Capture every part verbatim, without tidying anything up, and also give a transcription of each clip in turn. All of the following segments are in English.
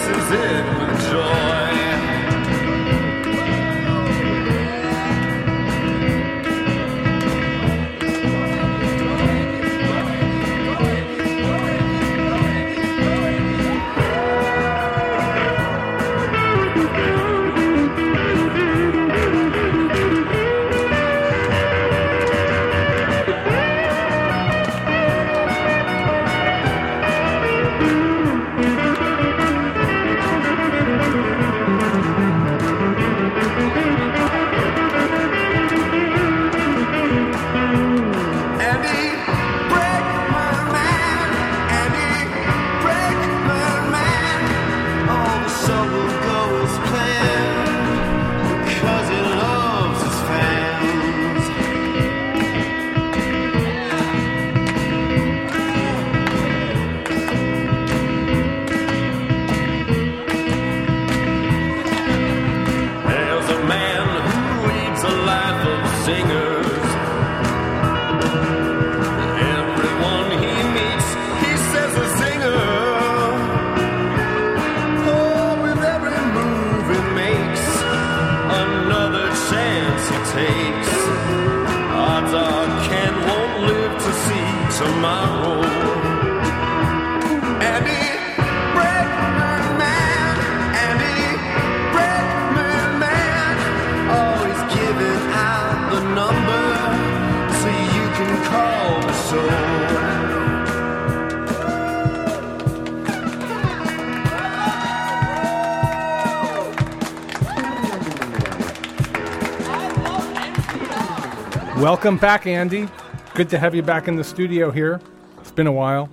faces in joy. Welcome back, Andy. Good to have you back in the studio here. It's been a while.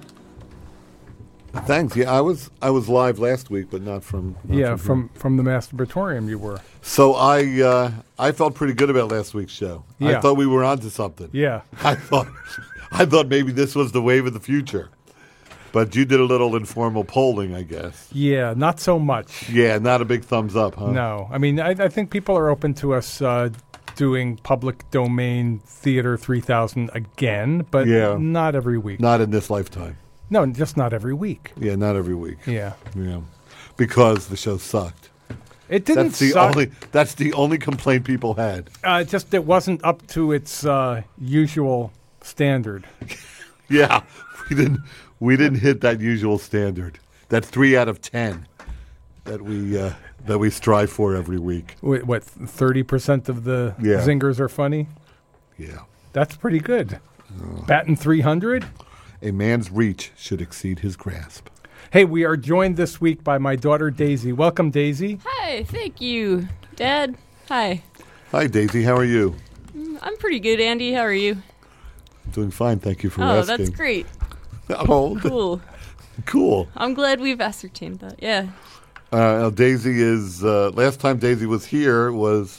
Thanks. Yeah, I was I was live last week, but not from not yeah from from, from the Masturbatorium. You were. So I uh, I felt pretty good about last week's show. Yeah. I thought we were onto something. Yeah. I thought I thought maybe this was the wave of the future. But you did a little informal polling, I guess. Yeah, not so much. Yeah, not a big thumbs up, huh? No, I mean I, I think people are open to us uh, doing public domain theater three thousand again, but yeah. not every week. Not in this lifetime. No, just not every week. Yeah, not every week. Yeah. Yeah. Because the show sucked. It didn't that's the suck. Only, that's the only complaint people had. Uh, just it wasn't up to its uh, usual standard. Yeah. We didn't we didn't hit that usual standard. That three out of ten that we uh, that we strive for every week. Wait, what, thirty percent of the Yeah. zingers are funny? Yeah. That's pretty good. Uh, Batting three hundred? A man's reach should exceed his grasp. Hey, we are joined this week by my daughter, Daisy. Welcome, Daisy. Hi, thank you. Dad, hi. Hi, Daisy. How are you? I'm pretty good, Andy. How are you? Doing fine. Thank you for oh, asking. that's great. Oh, Cool. Cool. I'm glad we've ascertained that. Yeah. Uh, Daisy is, uh, last time Daisy was here was,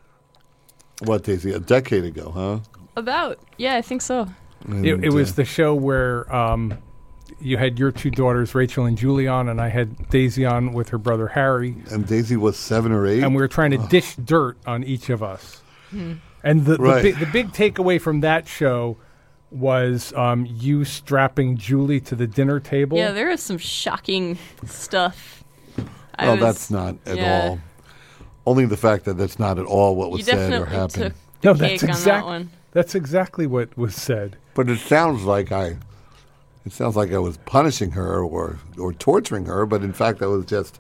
what, Daisy, a decade ago, huh? About. Yeah, I think so. And, It, it was uh, the show where um, you had your two daughters, Rachel and Julie, on, and I had Daisy on with her brother, Harry. And Daisy was seven or eight? And we were trying to Oh. dish dirt on each of us. Hmm. And the, Right. the, big, the big takeaway from that show was um, you strapping Julie to the dinner table. Yeah, there is some shocking stuff. I Well, was- that's not at yeah. all. Only the fact that that's not at all what was You said or definitely happened. took the No, cake that's on that exact- one. That's exactly what was said. But it sounds like I, it sounds like I was punishing her or or torturing her, but in fact I was just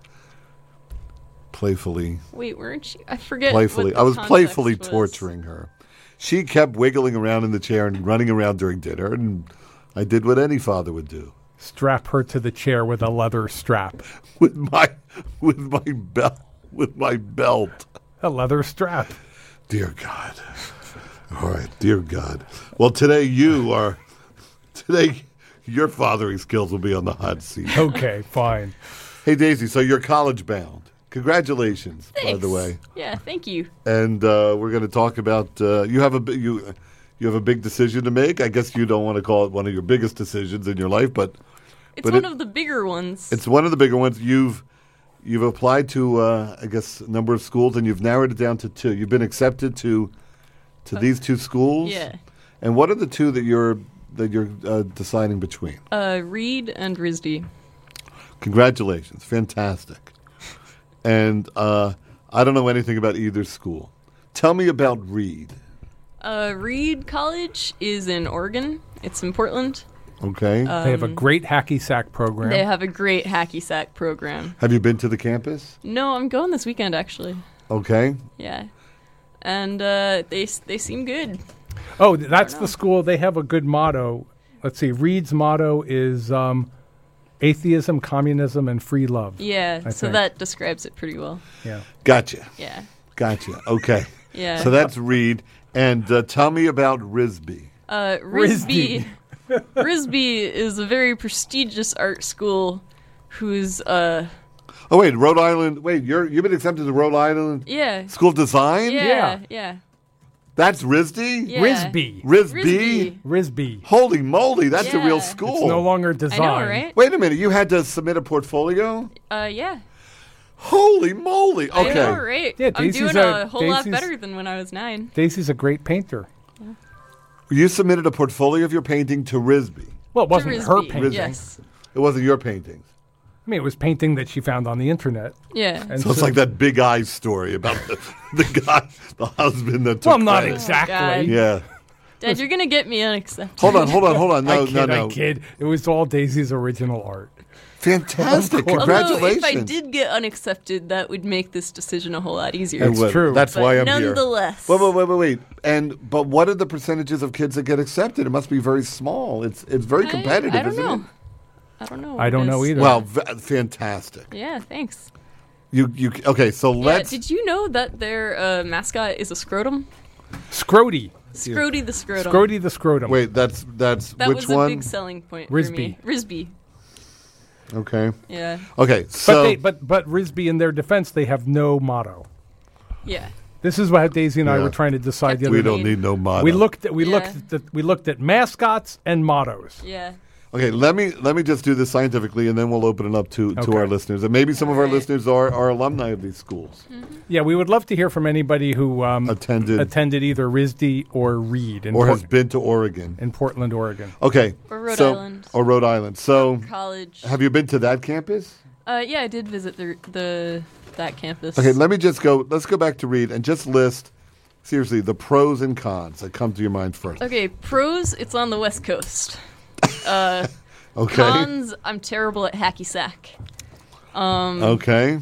playfully, Wait, weren't you? I forget. playfully. what the I was context playfully was. torturing her. She kept wiggling around in the chair and running around during dinner, and I did what any father would do. Strap her to the chair with a leather strap. With my with my belt with my belt. A leather strap. Dear God. All right, dear God. Well, today you are today your fathering skills will be on the hot seat. Okay, fine. Hey Daisy, so you're college bound. Congratulations, Thanks. by the way. Yeah, thank you. And uh, we're going to talk about uh, you have a bi- you you have a big decision to make. I guess you don't want to call it one of your biggest decisions in your life, but It's but one it- of the bigger ones. it's one of the bigger ones. You've you've applied to uh, I guess a number of schools, and you've narrowed it down to two. You've been accepted to to these two schools. Yeah. And what are the two that you're that you're uh, deciding between? Uh, Reed and R I S D. Congratulations. Fantastic. And uh, I don't know anything about either school. Tell me about Reed. Uh, Reed College is in Oregon. It's in Portland. Okay. They have a great hacky sack program. They have a great hacky sack program. Have you been to the campus? No, I'm going this weekend actually. Okay. Yeah, and uh, they they seem good. oh, th- that's know. the school. They have a good motto. Let's see. Reed's motto is um, atheism, communism, and free love. Yeah, I so think. that describes it pretty well. Yeah. Gotcha. Yeah, Gotcha. Okay. yeah. So that's Reed. And uh, tell me about Risby. Uh, Risby. Risby. Risby is a very prestigious art school whose, uh, Oh, wait. Rhode Island. Wait, you're, you've been accepted to Rhode Island yeah. School of Design? Yeah, Yeah. yeah. That's RISD? Yeah. Risby. Risby? Risby. Risby. Holy moly, that's a real Yeah. school. It's no longer I design. know, right? Wait a minute, you had to submit a portfolio? Uh, yeah. Holy moly. I Okay. know, right? Yeah, I'm Daisy's doing a- a, whole lot Daisy's- better than when I was nine. Daisy's a great painter. You submitted a portfolio of your painting to RISB. Well, it wasn't To her Risby, painting. Yes. It wasn't your paintings. I mean, it was painting that she found on the internet. Yeah. And So it's like that Big Eyes story about the, the guy, the husband that took well, not credit. exactly. God. Yeah. Dad, you're gonna get me unaccepted. Hold on, hold on, hold on. No, I kid, no, no. I kid. It was all Daisy's original art. Fantastic. Although, Congratulations. Although, if I did get unaccepted, that would make this decision a whole lot easier. It That's would. true. That's But why I'm here. nonetheless. Wait, wait, wait, wait, wait. And but what are the percentages of kids that get accepted? It must be very small. It's it's very I- competitive, I, don't isn't know. it? I don't know. I what don't it know is. either. Well, v- fantastic. Yeah, thanks. You you okay? So Yeah, let's. did you know that their uh, mascot is a scrotum? Scrody. Scrody the scrotum. Scrody the scrotum. Wait, that's that's That which was a one? big selling point for Risby. me. Risby. Okay. Yeah. Okay. But So they, but but Risby, in their defense, they have no motto. Yeah. This is what Daisy and I Yeah. were trying to decide the we other don't day. need no motto. We looked at we Yeah. looked at we looked at mascots and mottos. Yeah. Okay, let me let me just do this scientifically, and then we'll open it up to, to Okay. our listeners, and maybe some of our Alright. listeners are, are alumni of these schools. Yeah, we would love to hear from anybody who um, Attended. attended either R I S D or Reed in, Or Port- has been to Oregon. in Portland, Oregon. Okay. Or Rhode so, Island. Or Rhode Island. So, College. have you been to that campus? Uh, yeah, I did visit the the that campus. Okay, let me just go. Let's go back to Reed and just list, seriously, the pros and cons that come to your mind first. Okay, pros. It's on the West Coast. Uh, Okay. cons. I'm terrible at hacky sack. Um, Okay.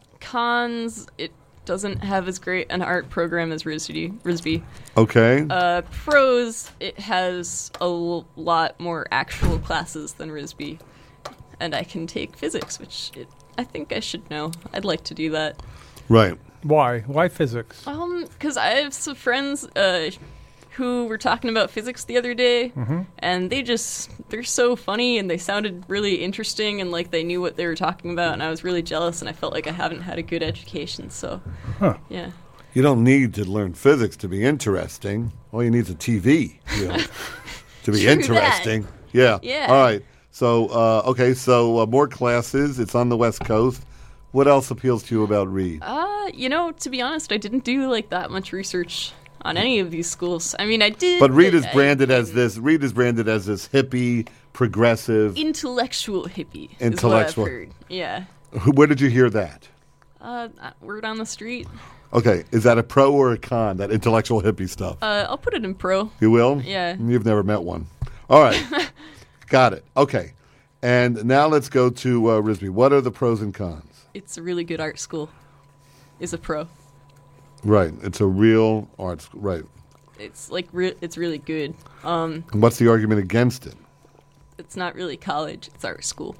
Cons. It doesn't have as great an art program as Risby. Risby. Okay. Uh, pros. It has a l- lot more actual classes than Risby, and I can take physics, which it, I think I should know. I'd like to do that. right. Why? Why physics? Um, because I have some friends uh, who were talking about physics the other day, and they just, they're so funny, and they sounded really interesting, and like they knew what they were talking about, and I was really jealous, and I felt like I haven't had a good education, so, Huh. yeah. You don't need to learn physics to be interesting. All you need is a T V, you know, to be True interesting. Yeah. Yeah. All right. So, uh, okay, so uh, more classes. It's on the West Coast. What else appeals to you about Reed? Uh, you know, to be honest, I didn't do like that much research on any of these schools. I mean, I did. But Reed is I- branded as this. Reed is branded as this hippie, progressive. intellectual hippie. Intellectual. Is what I've heard. Yeah. Who- Where did you hear that? Uh, word on the street. Okay, is that a pro or a con? That intellectual hippie stuff. Uh, I'll put it in pro. You will? Yeah. You've never met one. All right. Got it. Okay. And now let's go to uh, Risby. What are the pros and cons? It's a really good art school. Is a pro. Right. It's a real art school. Right. It's like re- it's really good. Um, And what's the argument against it? it's not really college. It's art school.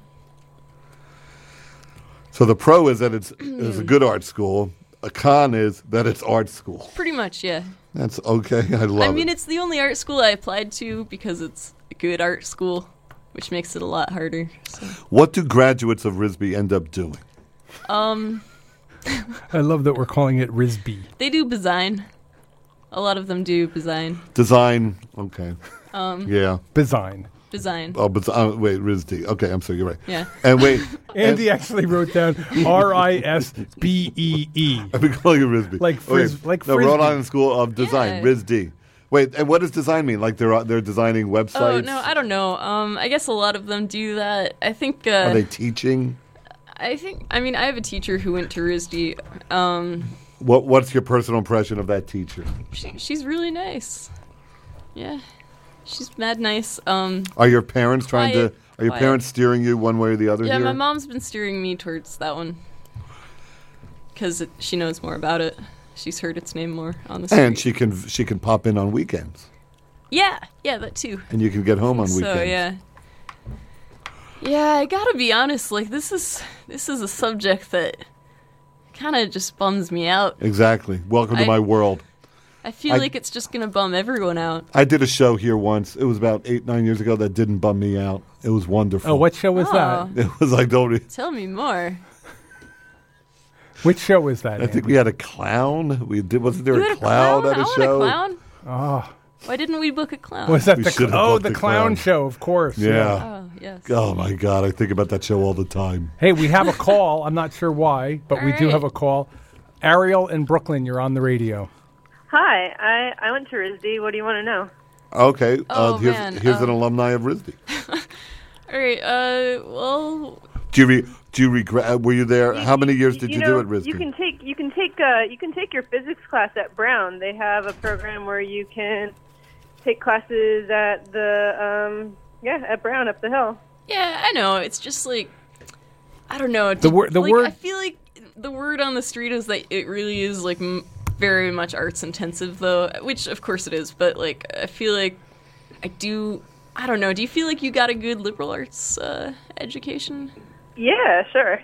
So the pro is that it's, it's a good art school. A con is that it's art school. Pretty much, yeah. That's okay. I love I mean, it. it's the only art school I applied to because it's a good art school, which makes it a lot harder. So. What do graduates of Risby end up doing? Um, I love that we're calling it Risby. they do design. A lot of them do design. Design. Okay. Um, Yeah. Design. design. Oh, but uh, wait, Risdy. Okay, I'm sorry. You're right. Yeah. And wait, Andy actually wrote down R I S B E E. I've been calling it Risby. Like fris- okay. like no, Rhode Frisbee. Island School of Design, Yeah. RISD. Wait, and what does design mean? Like they're they're designing websites? Oh no, I don't know. Um, I guess a lot of them do that. I think. Uh, Are they teaching? I think, I mean, I have a teacher who went to R I S D. Um, What What's your personal impression of that teacher? she, she's really nice. Yeah. She's mad nice. Um, Are your parents trying Quiet, to? Are your quiet. parents steering you one way or the other yeah, here? my mom's been steering me towards that one. Because she knows more about it. She's heard its name more on the street. And she can she can pop in on weekends, Yeah, yeah, that too. and you can get home on So, weekends. yeah. Yeah, I gotta be honest, like, this is this is a subject that kind of just bums me out. Exactly. Welcome to I- my world. I feel I- like it's just gonna bum everyone out. I did a show here once. It was about eight, nine years ago. That didn't bum me out. It was wonderful. Oh, what show was Oh. that? It was like don't. Tell me more. Which show was that? I think Andy? we had a clown. We did. Wasn't there You a had clown, at I a want show? a clown. Oh, Why didn't we book a clown? was that We the should cl- have oh booked the the clown clown. show? Of course. Yeah. Oh, yes. Oh my God! I think about that show all the time. Hey, we have a call. I'm not sure why, but All we do right. have a call. Ariel in Brooklyn, you're on the radio. Hi, I, I went to R I S D. What do you want to know? Okay. Oh, uh, here's man, here's an um, alumni of R I S D. All right. Uh, well, Do you re, do you regret? uh, Were you there? How many years did you, know, do at R I S D? You can take you can take uh, you can take your physics class at Brown. They have a program where you can take classes at the um, yeah at Brown up the hill. yeah, I know. It's just like I don't know. The wor- the like, word- I feel like the word on the street is that it really is like m- very much arts intensive, though, which of course it is. But like, I feel like I do. I don't know. Do you feel like you got a good liberal arts uh, education? Yeah, sure.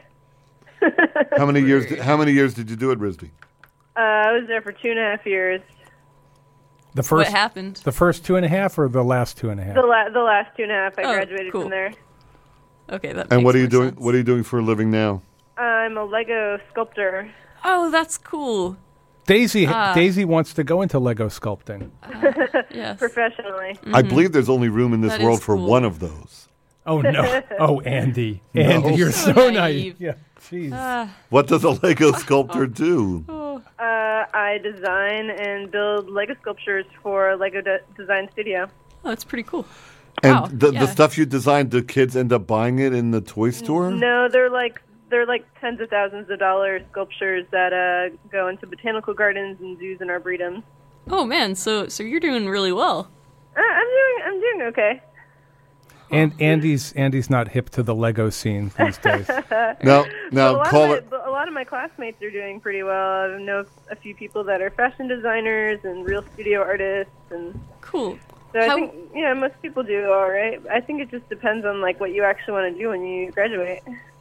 How many years? Did, how many years did you do at R I S D? Uh, I was there for two and a half years. The What first, happened? the first two and a half, or the last two and a half? The la- the last two and a half, I Oh, graduated cool. from there. Okay, that. And makes what are you more doing? sense. What are you doing for a living now? I'm a Lego sculptor. Oh, that's cool. Daisy Ah. Daisy wants to go into Lego sculpting. Yes. Professionally. I believe there's only room in this That is world for cool. one of those. Oh no! Oh, Andy, Andy, you're So so, naive. naive. Yeah, jeez. Ah, What does a Lego sculptor do? oh. Uh, I design and build Lego sculptures for Lego De- Design Studio. Oh, that's pretty cool. And Wow, the, yeah. the stuff you designed, do kids end up buying it in the toy store? No, they're like they're like tens of thousands of dollar sculptures that uh, go into botanical gardens and zoos and arboretums. Oh man, so so you're doing really well. Uh, I'm doing I'm doing okay. And Andy's Andy's not hip to the Lego scene these days. Now, a, now lot call of my, it. but a lot of my classmates are doing pretty well. I know a few people that are fashion designers and real studio artists, and Cool. so I How- think yeah, most people do all right. I think it just depends on like what you actually want to do when you graduate.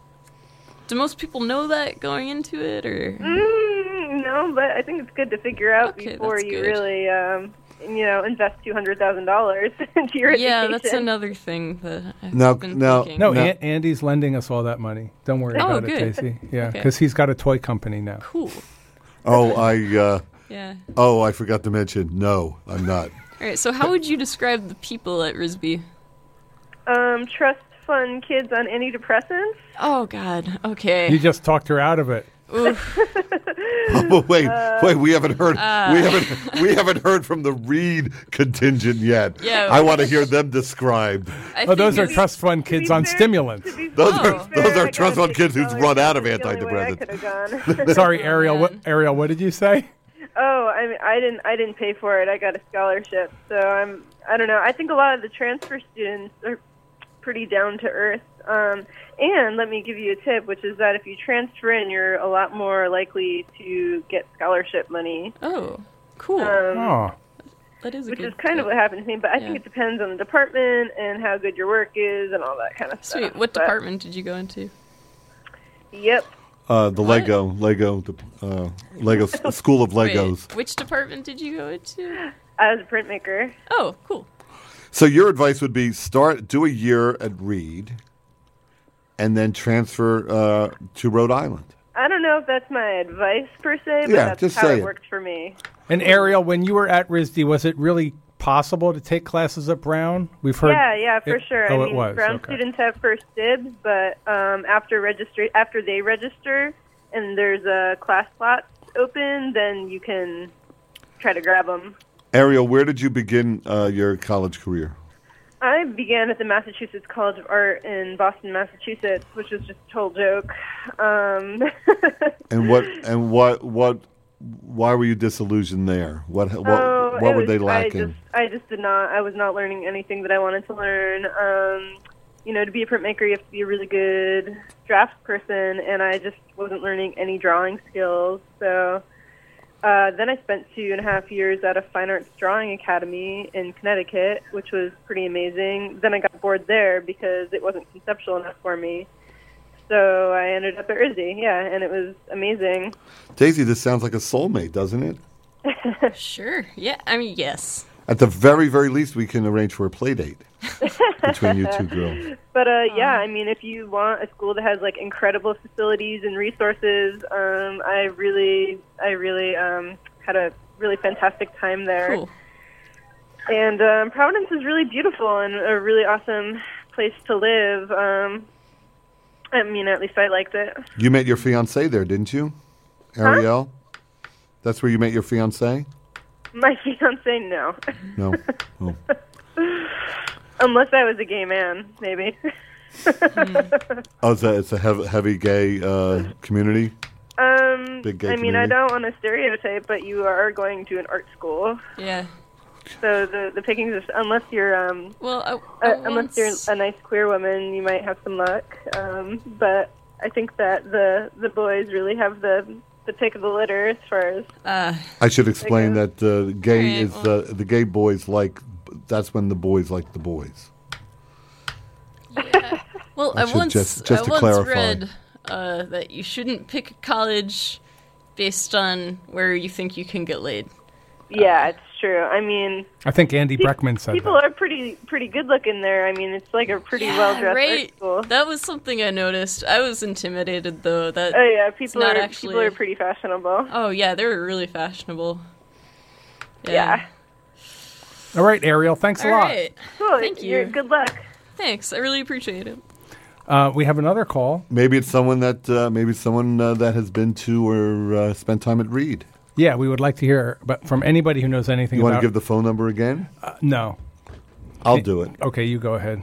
Do most people know that going into it, or Mm, no, but I think it's good to figure out Okay, before that's you good. really, um, you know, invest two hundred thousand dollars into your yeah, education. that's another thing that I've Now- been now- thinking. No, No. An- Andy's lending us all that money. Don't worry Oh, about good. it, Daisy. Yeah, Okay. because he's got a toy company now. Cool. Oh, I. Uh, Yeah. oh, I forgot to mention. No, I'm not. All right. So, how would you describe the people at R I S B? um, trust fund kids on antidepressants. Oh God. Okay. You just talked her out of it. Oof. Oh, wait, wait. We haven't heard. Uh. we haven't. We haven't heard from the Reed contingent yet. Yeah. I want to hear them described. I Oh, those think are it's- trust fund To be kids on fair- stimulants. to be- Those to be are- fair, those are I gotta trust fund take kids who's scholarship. run out of That's the only way I antidepressants. could've gone. Sorry, Oh, Ariel. What, man. Ariel, what did you say? Oh, I mean, I didn't. I didn't pay for it. I got a scholarship, so I'm. I don't know. I think a lot of the transfer students are pretty down to earth. Um, and let me give you a tip, which is that if you transfer in, you're a lot more likely to get scholarship money. Oh, cool. Um, Oh, that is a which good is kind of tip. what happened to me. But I Yeah. think it depends on the department and how good your work is and all that kind of stuff. Sweet. What But- department did you go into? Yep. Uh, the What? Lego, Lego, the uh, Lego s- School of Legos. Wait, which department did you go into? I was a printmaker. Oh, cool. So your advice would be start do a year at Reed, and then transfer uh, to Rhode Island. I don't know if that's my advice per se, but Yeah, that's just how say it it. worked for me. and Ariel, when you were at R I S D, was it really possible to take classes at Brown? We've heard. Yeah, yeah, for it- sure. Oh, I it mean, was. Brown Okay. students have first dibs, but um, after registra- after they register and there's a class slot open, then you can try to grab them. Ariel, where did you begin uh, your college career? I began at the Massachusetts College of Art in Boston, Massachusetts, which was just a total joke. Um, And what and what what why were you disillusioned there? What what oh, what it were was, they lacking? I just, I just did not. I was not learning anything that I wanted to learn. Um, you know, to be a printmaker, you have to be a really good draft person, and I just wasn't learning any drawing skills. So uh, then I spent two and a half years at a Fine Arts Drawing Academy in Connecticut, which was pretty amazing. Then I got bored there because it wasn't conceptual enough for me. So I ended up at R I S D, yeah, and it was amazing. Daisy, this sounds like a soulmate, doesn't it? Sure. Yeah. I mean, yes. At the very, very least, we can arrange for a play date between you two girls. But uh, yeah, I mean, if you want a school that has like incredible facilities and resources, um, I really, I really um, had a really fantastic time there. Cool. And um, Providence is really beautiful and a really awesome place to live. Um, I mean, at least I liked it. You met your fiancé there, didn't you, Ariel? That's where you met your fiancé? My fiance, no. No. Oh. Unless I was a gay man, maybe. Oh, it's a, it's a heavy, heavy gay uh, community? um, Big gay I mean, I community? don't want to stereotype, but you are going to an art school. Yeah. So the the pickings, are, unless you're um, Well, I, I uh, unless you're once- a nice queer woman, you might have some luck. Um, but I think that the the boys really have the the pick of the litter as far as uh, I should explain Okay. that uh, gay Right, is well- uh, the gay boys like. That's when the boys like the boys. yeah. Well, I I should once just- just I to once clarify. read uh, that you shouldn't pick a college based on where you think you can get laid. yeah, it's true. I mean, I think Andy Breckman said people that. are pretty pretty good looking there. I mean, it's like a pretty Yeah, well dressed right. art school. That was something I noticed. I was intimidated though. That Oh yeah, people not are actually- people are pretty fashionable. oh yeah, they were really fashionable. Yeah. All right, Ariel, thanks All a lot. right. Cool. Thank You're, you. good luck. Thanks. I really appreciate it. Uh, we have another call. Maybe it's someone that uh, maybe it's someone uh, that has been to or uh, spent time at Reed. Yeah, we would like to hear but from anybody who knows anything You want about to give the phone number again? uh, No. I'll do it. Okay, you go ahead.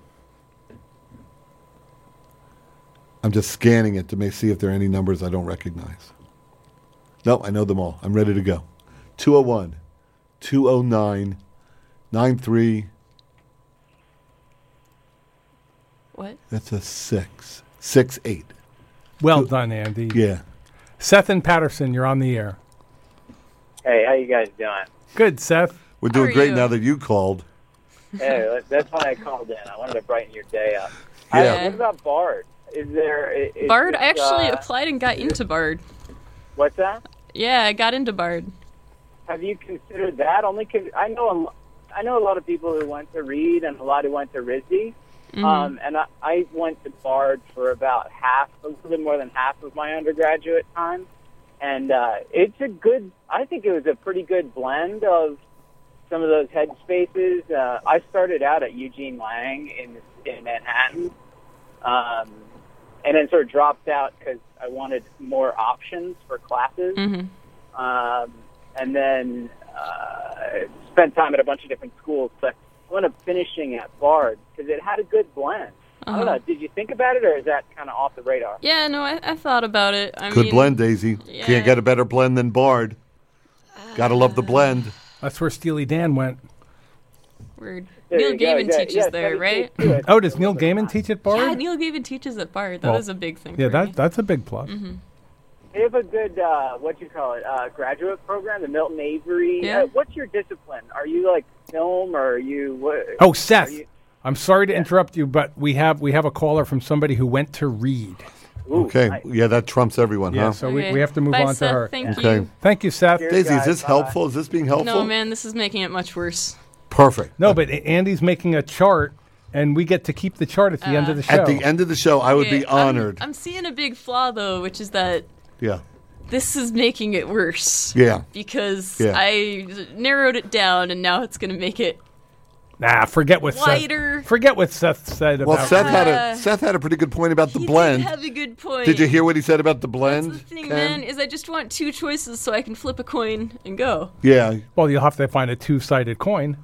I'm just scanning it to may see if there are any numbers I don't recognize. No, I know them all. I'm ready to go. two oh one, two oh nine, nine three. What? That's a six. Six eight. Well done, Andy. Yeah. Seth and Patterson, you're on the air. Hey, how you guys doing? Good, Seth. We're How doing are great you? now that you called. Hey, that's why I called in. I wanted to brighten your day up. Yeah. Uh, what about Bard? Is there i- is Bard. this, I actually uh, applied and got into Bard. What's that? Yeah, I got into Bard. Have you considered that? Only 'cause I know a, lo- I know a lot of people who went to Reed and a lot who went to R I S D. Mhm. Um, and I, I went to Bard for about half, a little bit more than half of my undergraduate time. And uh, it's a good, I think it was a pretty good blend of some of those headspaces. Uh, I started out at Eugene Lang in, in Manhattan, um, and then sort of dropped out because I wanted more options for classes. Mhm. Um, and then uh, spent time at a bunch of different schools, but I wound up finishing at Bard because it had a good blend. I don't Uh-huh. know. Did you think about it, or is that kind of off the radar? Yeah, no, I, I thought about it. I Good mean, blend, Daisy. yeah. Can't get a better blend than Bard. Gotta love the blend. That's where Steely Dan went. Weird. There Neil you go. Gaiman Yeah, teaches yeah, there, that right? is good. Oh, does Neil Gaiman teach at Bard? Yeah, Neil Gaiman teaches at Bard. That Well, was a big thing. Yeah, for that me. that's a big plus. They have a good, uh, what you call it, uh, graduate program, the Milton Avery. Yeah. Uh, what's your discipline? Are you like film, or are you what? Oh, Seth. are you- I'm sorry to interrupt you, but we have we have a caller from somebody who went to Reed. Ooh, Okay. nice. Yeah, that trumps everyone, Yeah, huh? so we, Okay. we have to move Bye, on Seth. to her. Thank Okay. you. Thank you, Seth. Cheers. Daisy, is guys. this Bye. helpful? Is this being helpful? No, man, this is making it much worse. Perfect. No, but Andy's making a chart, and we get to keep the chart at the end of the show. At the end of the show, I would Okay, be honored. I'm, I'm seeing a big flaw, though, which is that yeah. this is making it worse. Yeah. Because Yeah. I narrowed it down, and now it's going to make it Nah, forget what wider. Seth. Forget what Seth said Well, about. Seth had Uh, a Seth had a pretty good point about the He blend. did have a good point. Did you hear what he said about the blend? That's the thing, Ken? man, is I just want two choices so I can flip a coin and go. Yeah. Well, you'll have to find a two-sided coin.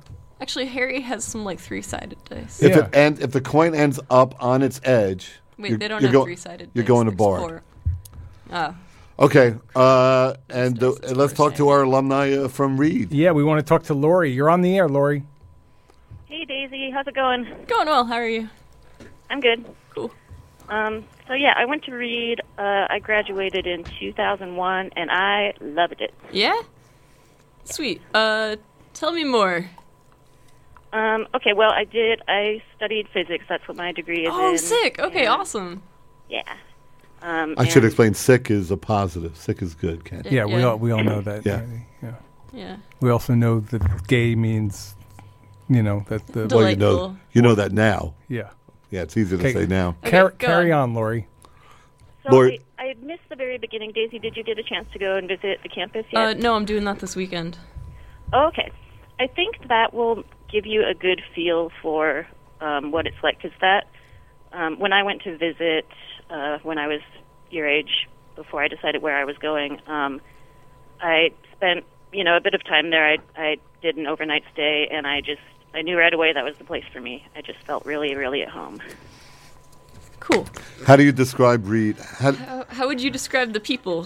Actually, Harry has some like three-sided dice. If Yeah. it ends, if the coin ends up on its edge, Wait, you're, they don't you're have go- three-sided. You're dice. going to There's Bard. four. Oh, Okay, uh, and dice uh, is let's talk to four-sided. our alumni uh, from Reed. Yeah, we want to talk to Lori. You're on the air, Lori. Hey Daisy, how's it going? going well. How are you? I'm good. Cool. Um, so yeah, I went to Reed. Uh, I graduated in two thousand one, and I loved it. Yeah. Sweet. Uh, tell me more. Um, okay, well, I did. I studied physics. That's what my degree is Oh, in. sick. Okay, and- awesome. Yeah. Um, I should and- explain. Sick is a positive. Sick is good, Ken. Yeah, we Yeah. all we all know that. Yeah. Andy. yeah. Yeah. We also know that gay means, you know, that the Del- Well, you know, Delightful. you know that now. yeah. Yeah, it's easier to Okay. say now. Okay, Car- go carry on. on, Lori. So Lord- I, I missed the very beginning. Daisy, did you get a chance to go and visit the campus yet? Uh, no, I'm doing that this weekend. Oh, okay. I think that will give you a good feel for um, what it's like, because that, um, when I went to visit uh, when I was your age, before I decided where I was going, um, I spent, you know, a bit of time there. I, I did an overnight stay, and I just, I knew right away that was the place for me. I just felt really, really at home. Cool. How do you describe Reed? How, How, how would you describe the people?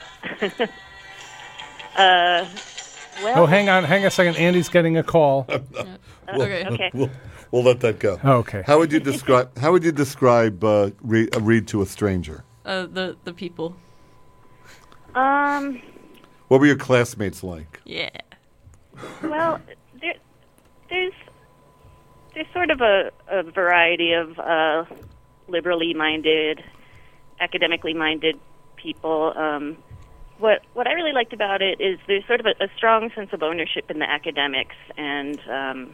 Uh, well, Oh, hang on, hang on a second. Andy's getting a call. Okay. okay. we'll, we'll let that go. Oh, okay. How would you describe? How would you describe uh, Reed, uh, Reed to a stranger? Uh, the the people. Um, What were your classmates like? Yeah. well, there, there's there's sort of a, a variety of uh, liberally minded, academically minded people. Um, what what I really liked about it is there's sort of a, a strong sense of ownership in the academics, and um,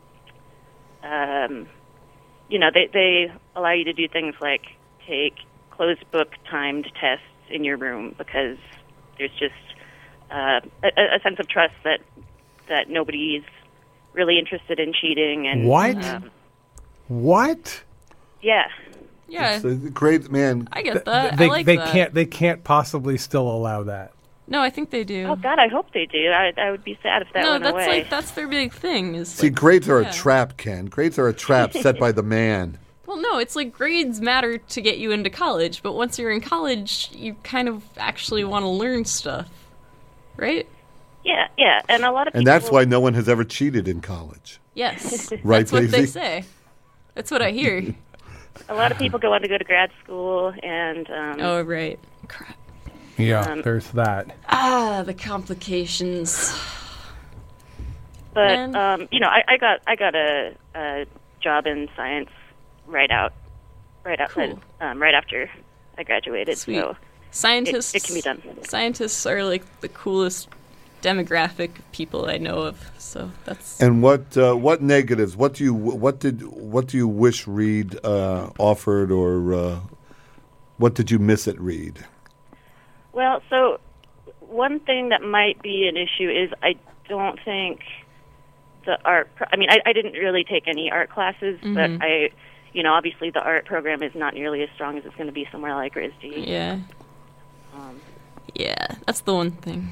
um, you know they they allow you to do things like take closed book timed tests in your room, because there's just uh, a, a sense of trust that that nobody's really interested in cheating. And What? Um, What? yeah. Yeah. It's a great man. I get that. they I like they that. can't they can't possibly still allow that. No, I think they do. Oh God, I hope they do. I I would be sad if that no, went that's away. like that's their big thing. Is See, like, grades are yeah. a trap, Ken. Grades are a trap set by the man. Well, no, it's like grades matter to get you into college, but once you're in college, you kind of actually want to learn stuff, right? Yeah, yeah, and a lot of people. And that's why no one has ever cheated in college. Yes, Right, that's what they Daisy? say. That's what I hear. a lot of people go on to go to grad school, and um, Oh, right. Crap. Yeah, Um, there's that. Ah, the complications. but man. um, you know, I, I got I got a, a job in science right out, right outside, Cool. um, right after I graduated. Sweet. So Scientists. it can be done. Scientists are like the coolest demographic of people I know of. So that's. And what uh, what negatives? What do you what did what do you wish Reed uh, offered, or uh, what did you miss at Reed? Well, so one thing that might be an issue is I don't think the art. Pro- I mean, I, I didn't really take any art classes, Mhm. but I, you know, obviously the art program is not nearly as strong as it's going to be somewhere like RISD. Yeah. Um, Yeah, that's the one thing.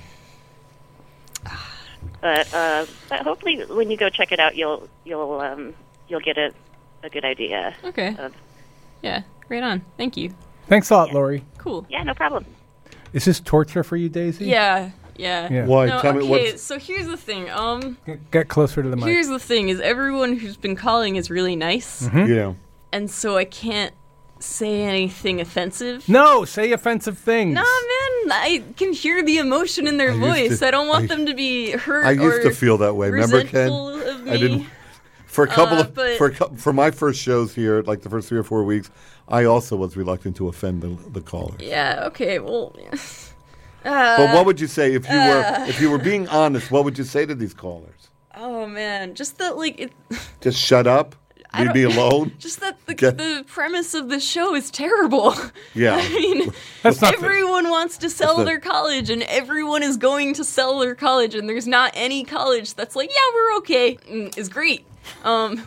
but uh, but hopefully when you go check it out, you'll you'll um, you'll get a a good idea. Okay. Of, Yeah, right on. Thank you. Thanks a lot, Lori. Cool. yeah, no problem. Is this torture for you, Daisy? Yeah, yeah. Yeah. Why? No, Tell me okay, what's so here's the thing. Um, Get- Get closer to the mic. here's the thing: is everyone who's been calling is really nice, Hmm? yeah. and so I can't say anything offensive. No, say offensive things. Nah, man, I can hear the emotion in their I used voice. to- I don't want I- them to be hurt I used or to feel that way. Remember, Ken? resentful of me. I didn't. For a couple Uh, of but- for a, cou- for my first shows here, like the first three or four weeks, I also was reluctant to offend the the caller. Yeah. Okay. Well. Uh, But what would you say if you were if you were being honest? What would you say to these callers? Oh man, just that like it. Just shut up. I Leave me don't- alone. Just that the, Get- the premise of the show is terrible. Yeah. I mean, That's not the- everyone wants to sell the- their college, and everyone is going to sell their college, and there's not any college that's like, yeah, we're okay, mm, is great. Um,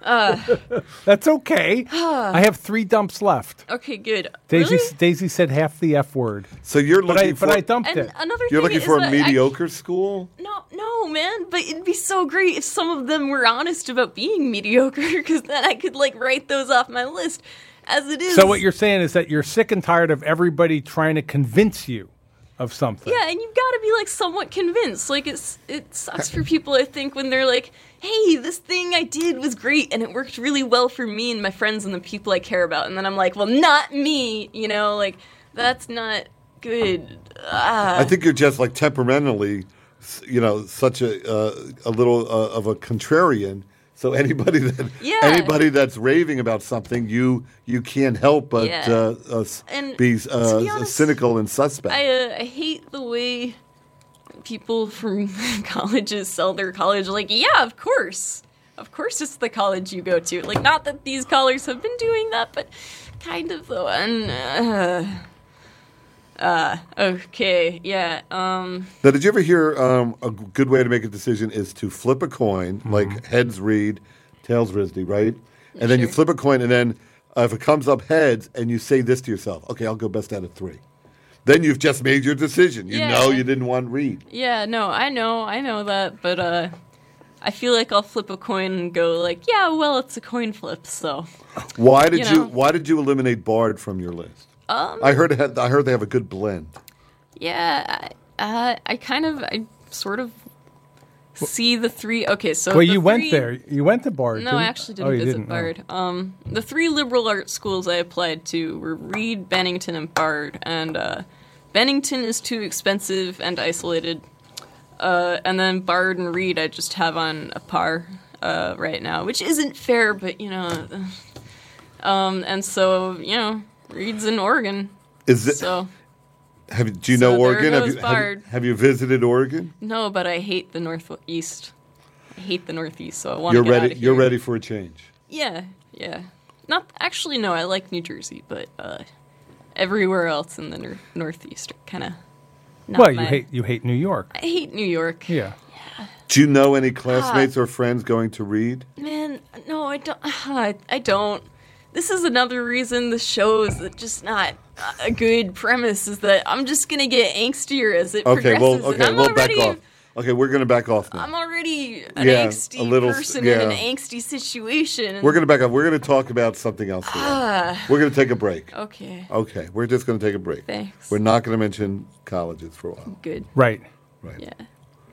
That's okay. I have three dumps left. Okay, good. Daisy Really? Daisy said half the F word, So you're but looking I for but I dumped And it. another you're thing looking is for a that mediocre school? I, no, no, man. But it'd be so great if some of them were honest about being mediocre, because then I could like write those off my list. As it is. So what you're saying is that you're sick and tired of everybody trying to convince you of something. Yeah, and you've got to be like somewhat convinced. Like it's it sucks for people, I think, when they're like, "Hey, this thing I did was great and it worked really well for me and my friends and the people I care about." And then I'm like, "Well, not me." You know, like that's not good. Ah. I think you're just like temperamentally, s- you know, such a uh, a little uh, of a contrarian. So anybody that Yeah. anybody that's raving about something, you you can't help but Yeah. uh, uh, s- And be, to uh, be honest, cynical and suspect. I uh, I hate the way people from colleges sell their college. Like, yeah, of course, of course, it's the college you go to. Like, not that these colleges have been doing that, but kind of though. And uh, uh okay, yeah. Um, Now, did you ever hear um, a g- good way to make a decision is to flip a coin, like heads Reed, tails R I S D, right? And then you Sure. flip a coin, and then uh, if it comes up heads, and you say this to yourself, okay, I'll go best out of three. Then you've just made your decision. You Yeah. know you didn't want Reed. yeah, no, I know, I know that, but uh, I feel like I'll flip a coin and go like, yeah, well, it's a coin flip, so. Why did You you, know. Why did you eliminate Bard from your list? Um, I heard it had, I heard they have a good blend. Yeah, I, uh, I kind of, I sort of see the three. Okay, so Well, the you went three- there. You went to Bard. No, didn't- I actually didn't oh, you visit didn't. Oh. Bard. Um, the three liberal arts schools I applied to were Reed, Bennington, and Bard. And uh, Bennington is too expensive and isolated. Uh, and then Bard and Reed I just have on a par uh, right now, which isn't fair, but you know. Um, and so you know, Reed's in Oregon. Is it? So Have you, do you so know there Oregon? Have goes you, have, you, Bard. have you visited Oregon? no, but I hate the Northeast. I hate the Northeast, so I want to You're get ready. out of here. You're ready for a change. Yeah, yeah. Not actually. No, I like New Jersey, but uh, everywhere else in the nor- Northeast are kind of. Well, you hate you hate New York. I hate New York. Yeah. Do you know any classmates or friends going to Reed? Man, no, I don't. I, I don't. This is another reason the show is just not a good premise. Is that I'm just gonna get angstier as it Okay, progresses. well, and okay, I'm we'll already, back off. Okay, we're going to back off now. I'm already an Yeah, angsty a little s- person yeah. in an angsty situation. We're going to back up. We're going to talk about something else. for a while. We're going to take a break. Okay, Okay, we're just going to take a break. Thanks. We're not going to mention colleges for a while. good. Right. Right. Yeah.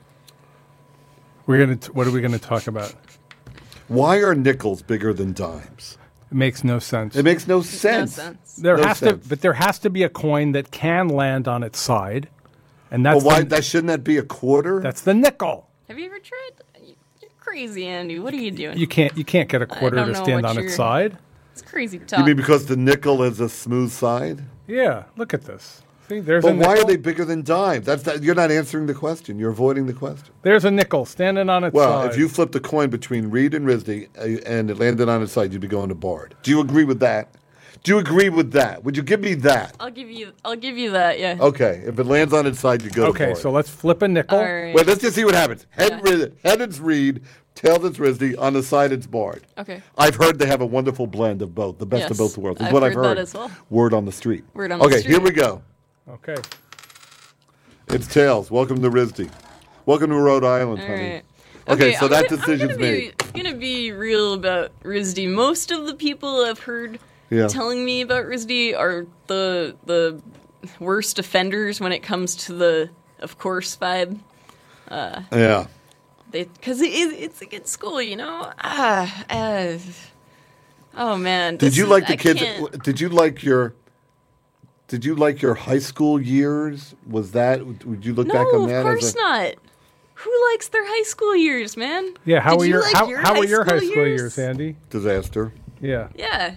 We're gonna. T- what are we gonna talk about? Why are nickels bigger than dimes? It makes no sense. It makes no No sense. sense. there no has sense. to, but there has to be a coin that can land on its side, and Well, that's why? the, That shouldn't that be a quarter? that's the nickel. Have you ever tried? You're crazy, Andy. What are you doing? You can't you can't get a quarter don't to know stand what on its you're- side. It's crazy you talk. mean because the nickel has a smooth side? Yeah, look at this. See, there's But a why nickel. are they bigger than dimes? That's that, you're not answering the question. You're avoiding the question. There's a nickel standing on its Well, side. if you flipped a coin between Reed and R I S D uh, and it landed on its side, you'd be going to Bard. Do you agree with that? Do you agree with that? Would you give me that? I'll give you. I'll give you that. Yeah. Okay, if it lands on its side, you go to okay, Bard. so let's flip a nickel. All right. Wait, let's just see what happens. Head, Yeah. Ri- head it's Reed, tail it's R I S D, on the side it's Bard. Okay. I've heard they have a wonderful blend of both, the best of Yes, both worlds. Is I've what heard I've heard. that as well. Word on the street. Word on the okay, street. here we go. Okay. It's tails. Welcome to R I S D. Welcome to Rhode Island, All honey. right. Okay, so I'm that gonna- decision's I'm gonna made. Be, I'm gonna be real about R I S D. Most of the people I've heard Yeah. telling me about R I S D are the the worst offenders when it comes to the of course vibe. Yeah. They because it is it's a good school, you know. Ah, uh, oh man. Did this you is- like the I kids? can't- Did you like your? Did you like your high school years? Was that? Would you look No, back on of that? course as a, not. Who likes their high school years, man? Yeah, how Did were you your like how, your how high were your high school school years? years, Andy? disaster? Yeah. Yeah.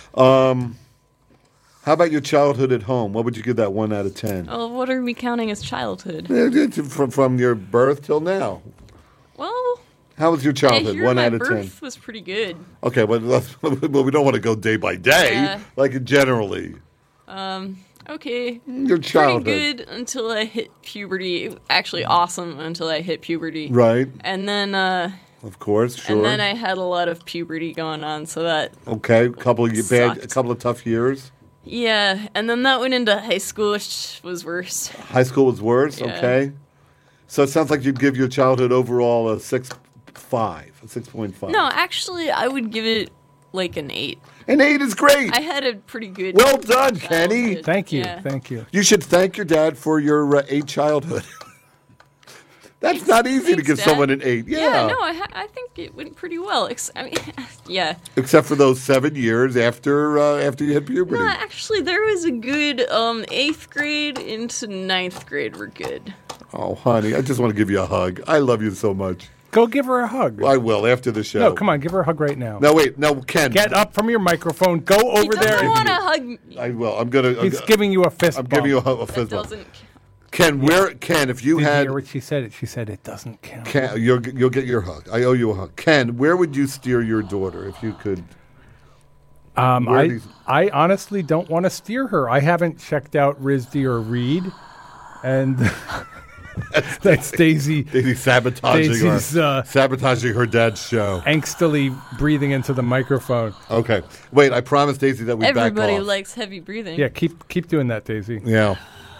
How about your childhood at home? What would you give that one out of ten? Well, what are we counting as childhood? Eh, From from your birth till now. Well, How was your I childhood? hear One my out of birth ten. was pretty good. Okay, well, let's, well, we don't want to go day by day. Yeah. Like generally, Okay. your Pretty childhood, good until I hit puberty. Actually, awesome until I hit puberty. right? And then, uh, of course, sure. And then I had a lot of puberty going on, so that okay, a couple of ye- bad, a Sucked. couple of tough years. yeah. And then that went into high school, which was worse. High school was worse. Yeah. Okay, so it sounds like you'd give your childhood overall a six five, a six point five. No, actually, I would give it like an eight. An eight is great. I had a pretty good. Well done, Kenny. childhood. Thank you. Yeah. Thank you. You should thank your dad for your uh, eight childhood. That's Thanks- not easy to thanks, give Dad. someone an eight. Yeah. Yeah, no, I, ha- I think it went pretty well. Ex- I mean, yeah. Except for those seven years after uh, after you hit puberty. No, actually, there was a good um, eighth grade into ninth grade were good. Oh, honey, I just want to give you a hug. I love you so much. Go give her a hug. I will after the show. No, come on, give her a hug right now. No, wait, no, Ken. Get up from your microphone. Go He over there. doesn't and- want to hug me. I will. I'm gonna. I'm, He's giving you a fist I'm bump. giving you a, hu- a That fist bump. doesn't. Ken, where? Ken, if you Did you had, hear what she said? It. She said it doesn't count. Ken, you'll get- you'll get your hug. I owe you a hug. Ken, where would you steer your daughter if you could? Um, Where I, these- I honestly don't want to steer her. I haven't checked out R I S D or Reed, and that's Daisy Daisy sabotaging Daisy's, her, uh, sabotaging her dad's show. angstily breathing into the microphone. Okay, wait. I promised Daisy that we'd back Everybody off. likes heavy breathing. Yeah, keep keep doing that, Daisy. Yeah.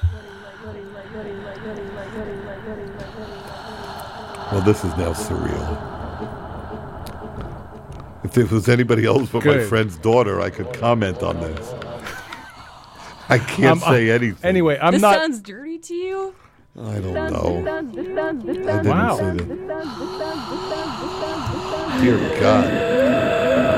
Well, this is now surreal. If it was anybody else but my Good. friend's daughter, I could comment on this. I can't Um, say uh, anything. Anyway, I'm this not. sounds dirty to you. I don't know. I didn't Wow. say that. Dear God.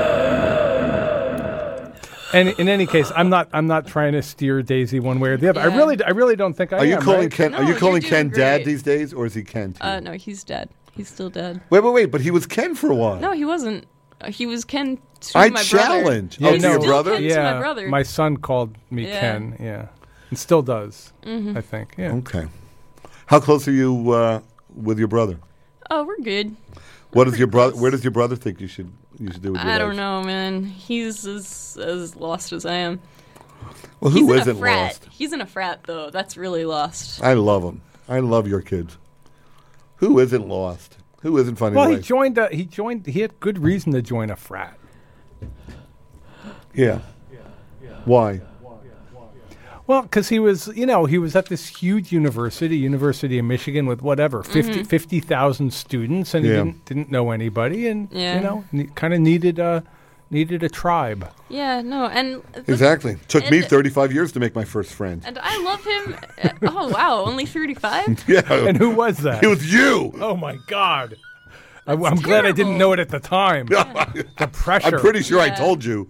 And in any case, I'm not. I'm not trying to steer Daisy one way or the other. I Yeah. really. I really don't think I Are you am, calling right? Ken? No, are you you're calling doing Ken Dad great. these days, or is he Ken? Too? Uh, no, he's dead. He's still dead. Wait, wait, wait! But he was Ken for a while. No, he wasn't. Uh, he was Ken to I my challenge. brother. Oh, He's to your still brother? Ken to Yeah, my brother. my son called me Yeah. Ken. Yeah, and still does. Mm-hmm. I think. Yeah. Okay. How close are you uh, with your brother? Oh, we're good. What does your brother? Where does your brother think you should you should do with your I life? don't know, man. He's as as lost as I am. Well, He's who in isn't a frat. lost? He's in a frat though. That's really lost. I love them. I love your kids. Who isn't lost? Who isn't finding Well, a he way? joined. A, he joined. He had good reason to join a frat. Yeah. Why? Well, because he was, you know, he was at this huge university, University of Michigan, with whatever fifty fifty thousand students, and he Yeah. didn't, didn't know anybody, and Yeah. you know, ne- kind of needed a needed a tribe. Yeah, no, and the- Exactly. Took me and- thirty-five years to make my first friend. And I love him. Uh, oh wow, only thirty-five. Yeah. And who was that? It was you. Oh my God! I, I'm glad I didn't terrible. know it at the time. The pressure. I'm pretty sure I Yeah. told you.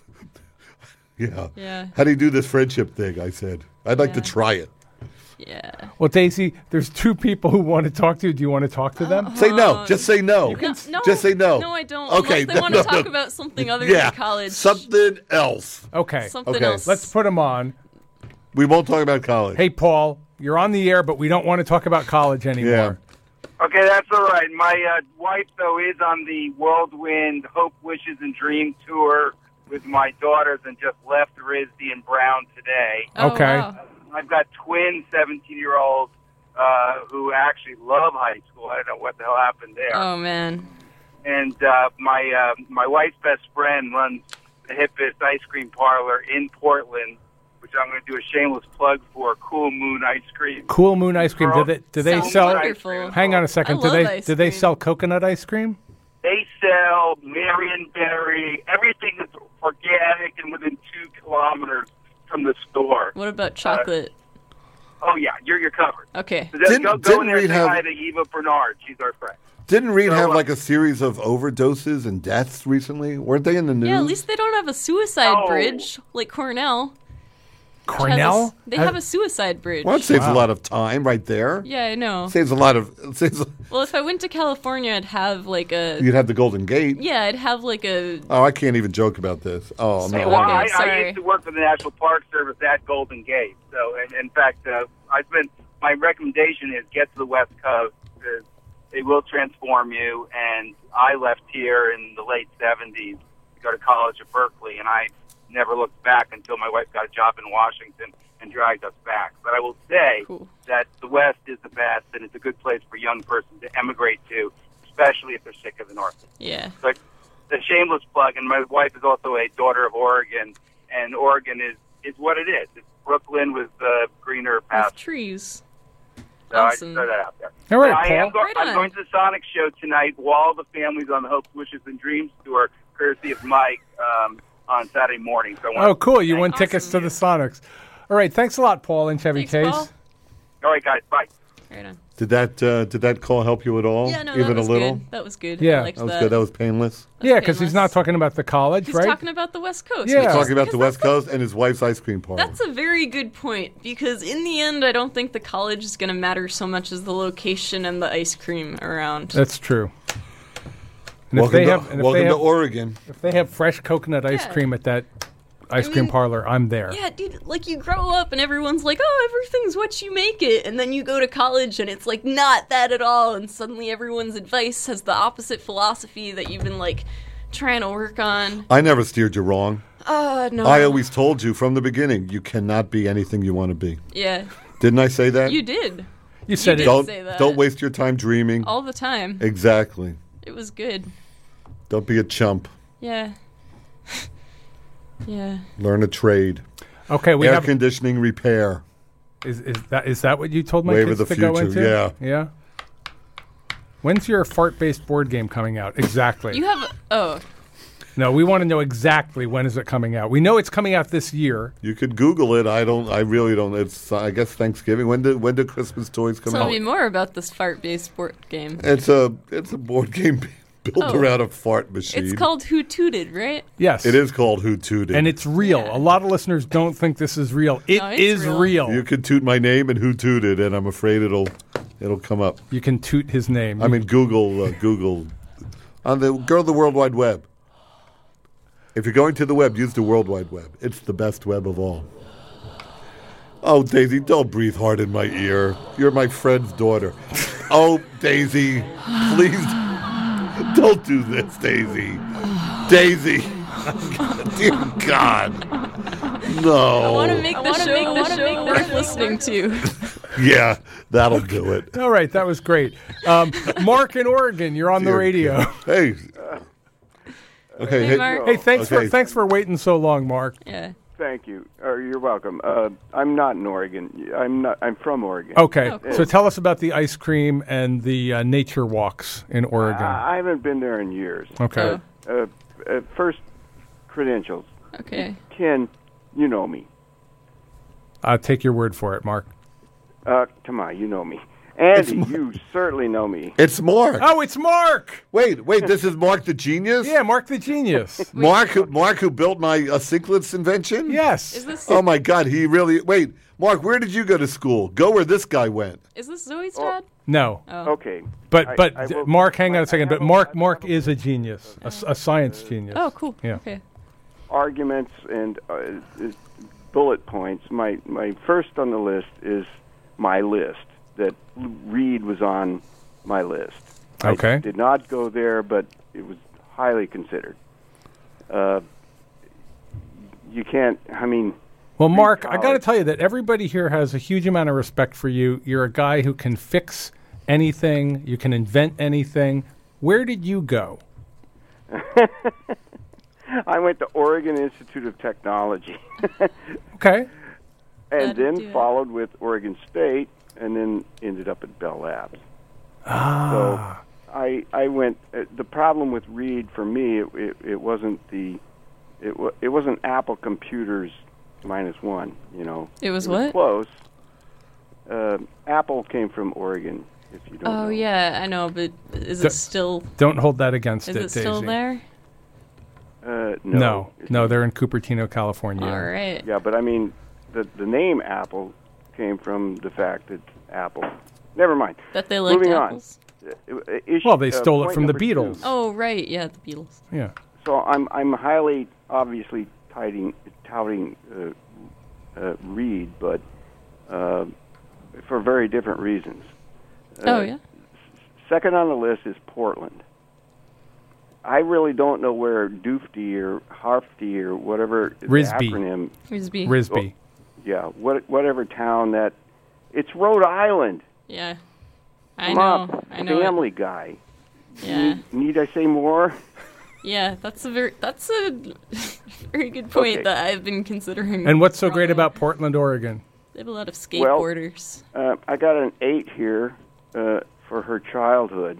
Yeah. Yeah. How do you do this friendship thing? I said. I'd like to Yeah. try it. Yeah. Well, Daisy, there's two people who want to talk to you. Do you want to talk to them? Say no. Just say no. No, no, Just say no. No, I don't. Okay, Unless they no, want no, to talk no. about something other Yeah. than college. Something else. Okay. Something Okay. else. Let's put them on. We won't talk about college. Hey, Paul, you're on the air, but we don't want to talk about college anymore. Okay, that's all right. My uh, wife, though, is on the Whirlwind Hope, Wishes, and Dream tour with my daughters and just left R I S D and Brown today. Oh, Okay. wow. I've got twin seventeen-year-olds uh, who actually love high school. I don't know what the hell happened there. Oh man. And uh, my uh, my wife's best friend runs the hippest ice cream parlor in Portland, which I'm going to do a shameless plug for, Cool Moon Ice Cream. Cool Moon ice cream. Do they do they Sounds sell? wonderful. Hang on a second. I Do love they ice do they cream. sell coconut ice cream? They sell Marionberry, everything that's organic and within two kilometers from the store. What about chocolate? Oh, yeah, you're, you're covered. Okay. So just Didn't- go, didn't go in there Reed and say have- hi to Eva Bernard. She's our friend. Didn't Reed So, have uh, like a series of overdoses and deaths recently? Weren't they in the news? Yeah, at least they don't have a suicide Oh. bridge like Cornell. which has a- Cornell? they have a suicide bridge. Well, it saves Wow. a lot of time right there. Yeah, I know. Saves a lot of. It saves, Well, if I went to California, I'd have like a you'd have the Golden Gate. yeah, I'd have like a Oh, I can't even joke about this. Oh Sorry. no. Well, Okay, I, I sorry. used to work for the National Park Service at Golden Gate. So, in, in fact, uh, I've been. My recommendation is get to the West Coast. Uh, they will transform you. And I left here in the late seventies to go to college at Berkeley, and I never looked back until my wife got a job in Washington and dragged us back. But I will say Cool. that the West is the best, and it's a good place for a young person to emigrate to, especially if they're sick of the North. Yeah. But the shameless plug, and my wife is also a daughter of Oregon, and Oregon is, is what it is. It's Brooklyn with uh, greener With pastures. trees. So I just Awesome. throw that out there. All right, And I am Paul. go- Right I'm on. going to the Sonic show tonight while the family's on the Hopes, Wishes, and Dreams tour, courtesy of Mike, um, on Saturday morning. So I wanna Oh, cool. You thank won Awesome. tickets to the Sonics. All right. Thanks a lot, Paul and Chevy Thanks, Chase. Paul. All right, guys. Bye. Right on. Did that uh, did that call help you at all? Yeah, no, Even that was a little. good. That was good. Yeah, I liked That was that. good. That was painless. Yeah, because he's painless. not talking about the college, He's right? talking about the West Coast. Yeah. which is- Talking about because the West that's a- Coast and his wife's ice cream parlor. That's a very good point because in the end, I don't think the college is going to matter so much as the location and the ice cream around. That's true. And if welcome they to, have, and if welcome they to have, Oregon. if they have fresh coconut ice Yeah. cream at that ice I cream mean, parlor, I'm there. Yeah, dude, like you grow up and everyone's like, oh, everything's what you make it. And then you go to college and it's like not that at all. And suddenly everyone's advice has the opposite philosophy that you've been like trying to work on. I never steered you wrong. Uh, no. I always told you from the beginning, you cannot be anything you want to be. Yeah, Didn't I say that? you did. You said did. it. don't say that. don't waste your time dreaming. All the time. Exactly. It was good. Don't be a chump. Yeah. Yeah. Learn a trade. Okay, we Air have. conditioning repair. Is, is that is that what you told my Wave kids of the to go future, into? yeah. Yeah. When's your fart-based board game coming out? Exactly. You have. Oh. No, we want to know exactly when is it coming out. We know it's coming out this year. You could Google it. I don't. I really don't. It's. I guess Thanksgiving. When do when do Christmas toys come Tell out? me more about this fart-based board game. It's a it's a board game built Oh. around a fart machine. It's called Who Tooted, right? Yes. It is called Who Tooted. And it's real. Yeah. A lot of listeners don't think this is real. It No, it's is real. real. You could toot my name and Who Tooted, and I'm afraid it'll it'll come up. You can toot his name. I mean, Google uh, Google on the go to the World Wide Web. If you're going to the web, use the World Wide Web. It's the best web of all. Oh, Daisy, don't breathe hard in my ear. You're my friend's daughter. Oh, Daisy, please don't do this, Daisy. Daisy. Dear God. No. I want to make the show, I wanna make the worth listening to. Yeah, that'll do it. All right, that was great. Um, Mark in Oregon, you're on the Dear radio. God. Hey. Okay. Hey, Mark. Hey, thanks Okay. for thanks for waiting so long, Mark. Yeah. Thank you. Uh, you're welcome. Uh, I'm not in Oregon. I'm not. I'm from Oregon. Okay, Oh, cool. so tell us about the ice cream and the uh, nature walks in Oregon. I, I haven't been there in years. Okay. Uh, uh, uh, first, credentials. Okay. Ken, you know me. I'll take your word for it, Mark. Uh, come on, you know me. Andy, you certainly know me. It's Mark. Oh, it's Mark. Wait, wait, this is Mark the Genius? Yeah, Mark the genius. Mark, who, Mark, who built my uh, Sinklets invention? Yes. Is this Oh my God, he really. Wait, Mark, where did you go to school? Go where this guy went. is this Zoe's dad? No. Oh. Okay. But I- but I d- will- Mark, hang on a I second. have But a- Mark I have Mark a- is a genius, a, s- a science genius. Oh, cool. Yeah. Okay. Arguments and uh, uh, bullet points. My my first on the list is my list. That Reed was on my list. Okay. I did not go there, but it was highly considered. Uh, you can't. I mean. Well, Reed Mark, I got to College- tell you that everybody here has a huge amount of respect for you. You're a guy who can fix anything. You can invent anything. Where did you go? I went to Oregon Institute of Technology, Okay. and That'd do then it. followed with Oregon State, and then ended up at Bell Labs. Ah. So I I went. Uh, the problem with Reed for me, it, it, it wasn't the it wa- it wasn't Apple Computers minus one. You know, It was it what? was close. Uh, Apple came from Oregon. If you don't Oh know. yeah, I know, but is D- it still? Don't hold that against Is it, it still Daisy. there? Uh, No, no, no, they're in Cupertino, California. All right. Yeah, but I mean, the the name Apple came from the fact that Apple. Never mind. That they liked Moving on. apples. Uh, uh, issue- Well, they uh, stole it point from the number two. Beatles. Oh right, yeah, the Beatles. Yeah. So I'm I'm highly obviously touting touting uh, uh, Reed, but uh, for very different reasons. Uh, Oh yeah. Second on the list is Portland. I really don't know where Doofty or Harfty or whatever the Risby. acronym. Frisbee. Risby. Yeah, what whatever town that. It's Rhode Island. Yeah. I Come know. up, I know. it. Family Guy. Yeah. Need, need I say more? Yeah, that's a very that's a very good point Okay. that I've been considering. And what's so great growing about up. Portland, Oregon? They have a lot of Well, skateboarders. Uh, I got an eight here uh, for her childhood,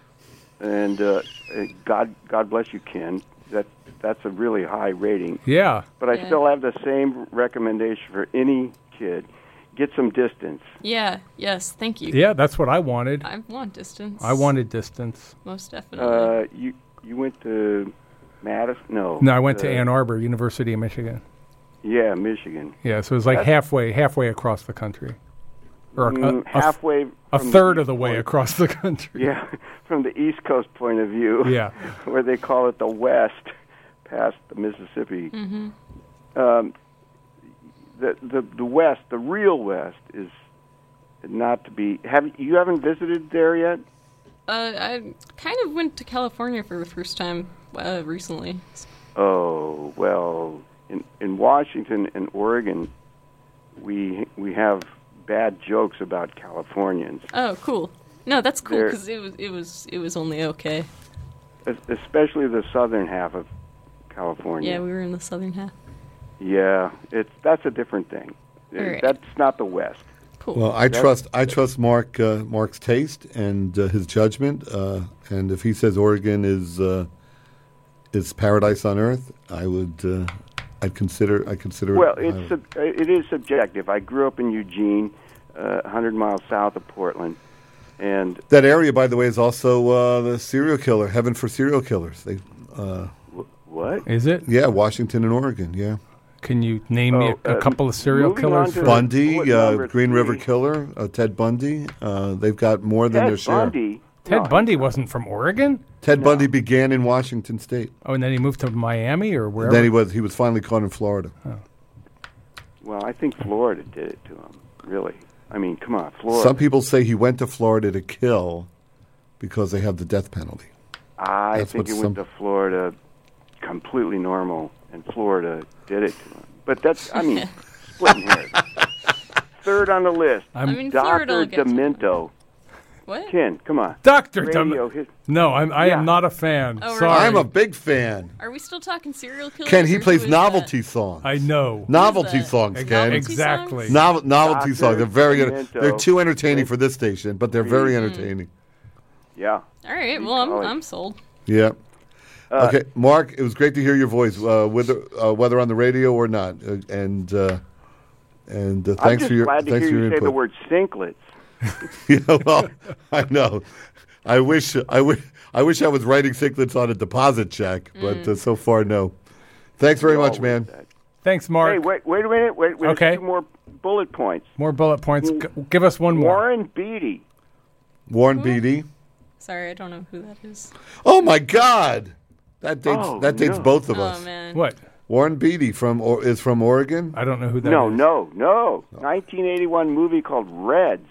and uh, uh, God, God bless you, Ken. That that's a really high rating. Yeah. But I Yeah. still have the same recommendation for any kid: get some distance. Yeah. Yes. Thank you. Yeah, that's what I wanted. I want distance. I wanted distance. most definitely. Uh, you you went to Madison? No. No, I went to uh, Ann Arbor, University of Michigan. Yeah, Michigan. Yeah, so it was like That's- halfway halfway across the country. Or a, Mm, a- a th- halfway. a from third the of the East way Point. across the country. Yeah, from the East Coast point of view. Yeah. Where they call it the West, past the Mississippi. hmm Um, the the the West, the real West, is not to be. Have you haven't visited there yet? Uh, I kind of went to California for the first time uh, recently. Oh well, in in Washington and Oregon, we we have bad jokes about Californians, Oh, cool. No, that's cool They're- because it was it was it was only okay. es- especially the southern half of California. Yeah, we were in the southern half. Yeah, it's that's a different thing. Uh, All right. That's not the West. Cool. Well, I That's- trust I trust Mark uh, Mark's taste and uh, his judgment. Uh, and if he says Oregon is uh, is paradise on earth, I would uh, I'd consider I consider. Well, it it's highly. sub- it is subjective. I grew up in Eugene, uh, one hundred miles south of Portland, and That area, by the way, is also uh, the serial killer heaven for serial killers. They, uh, what? Is it? yeah, Washington and Oregon. Yeah, Can you name me Oh, a, a uh, couple of serial moving killers? on to- for- Bundy, bullet uh, number Green River three. Killer, uh, Ted Bundy. Uh, they've got more than their Ted share. Bundy. Ted No, Bundy wasn't from Oregon? Ted Bundy began in Washington State. Oh, and then he moved to Miami or wherever? Then he was he was finally caught in Florida. Well, I think Florida did it to him. Really, I mean, come on, Florida. Some people say he went to Florida to kill because they have the death penalty. I That's think what he went some- to Florida completely normal, and Florida did it to him. But that's, I mean, splitting hairs. Third on the list, I'm I mean, Florida will Doctor get to- Demento. What? Ken, come on. Doctor Radio, Dum- his, No, I'm, I Yeah. am not a fan. Oh, Sorry. really? I'm a big fan. Are we still talking serial killers? Ken, he or plays who is that? novelty songs. I know. Novelty that? songs, Ex- Ken. Novelty exactly. songs? Nov- novelty Doctor songs. They're very good. Demento. They're too entertaining for this station, but they're very Mm. entertaining. yeah. All right. Well, I'm College. I'm sold. Yeah. Uh, Okay, Mark, it was great to hear your voice, uh, whether uh, whether on the radio or not, uh, and uh, and uh, I'm thanks just for your glad to thanks hear for your you say input. the word sinklets. Yeah, well, I know. I wish I wish I wish I was writing cichlids on a deposit check, but Mm. uh, so far no. Thanks very much, Always man. that. Thanks, Mark. Hey, wait, wait a minute. Wait, wait. Okay. Two more bullet points. More bullet points. G- give us one more. Warren Beatty. Warren Beatty. Sorry, I don't know who that is. Oh my God, that dates Oh, that dates no. both of Oh us. man. What? Warren Beatty from or, is from Oregon. I don't know who that is. No, no, no. nineteen eighty-one movie called Reds.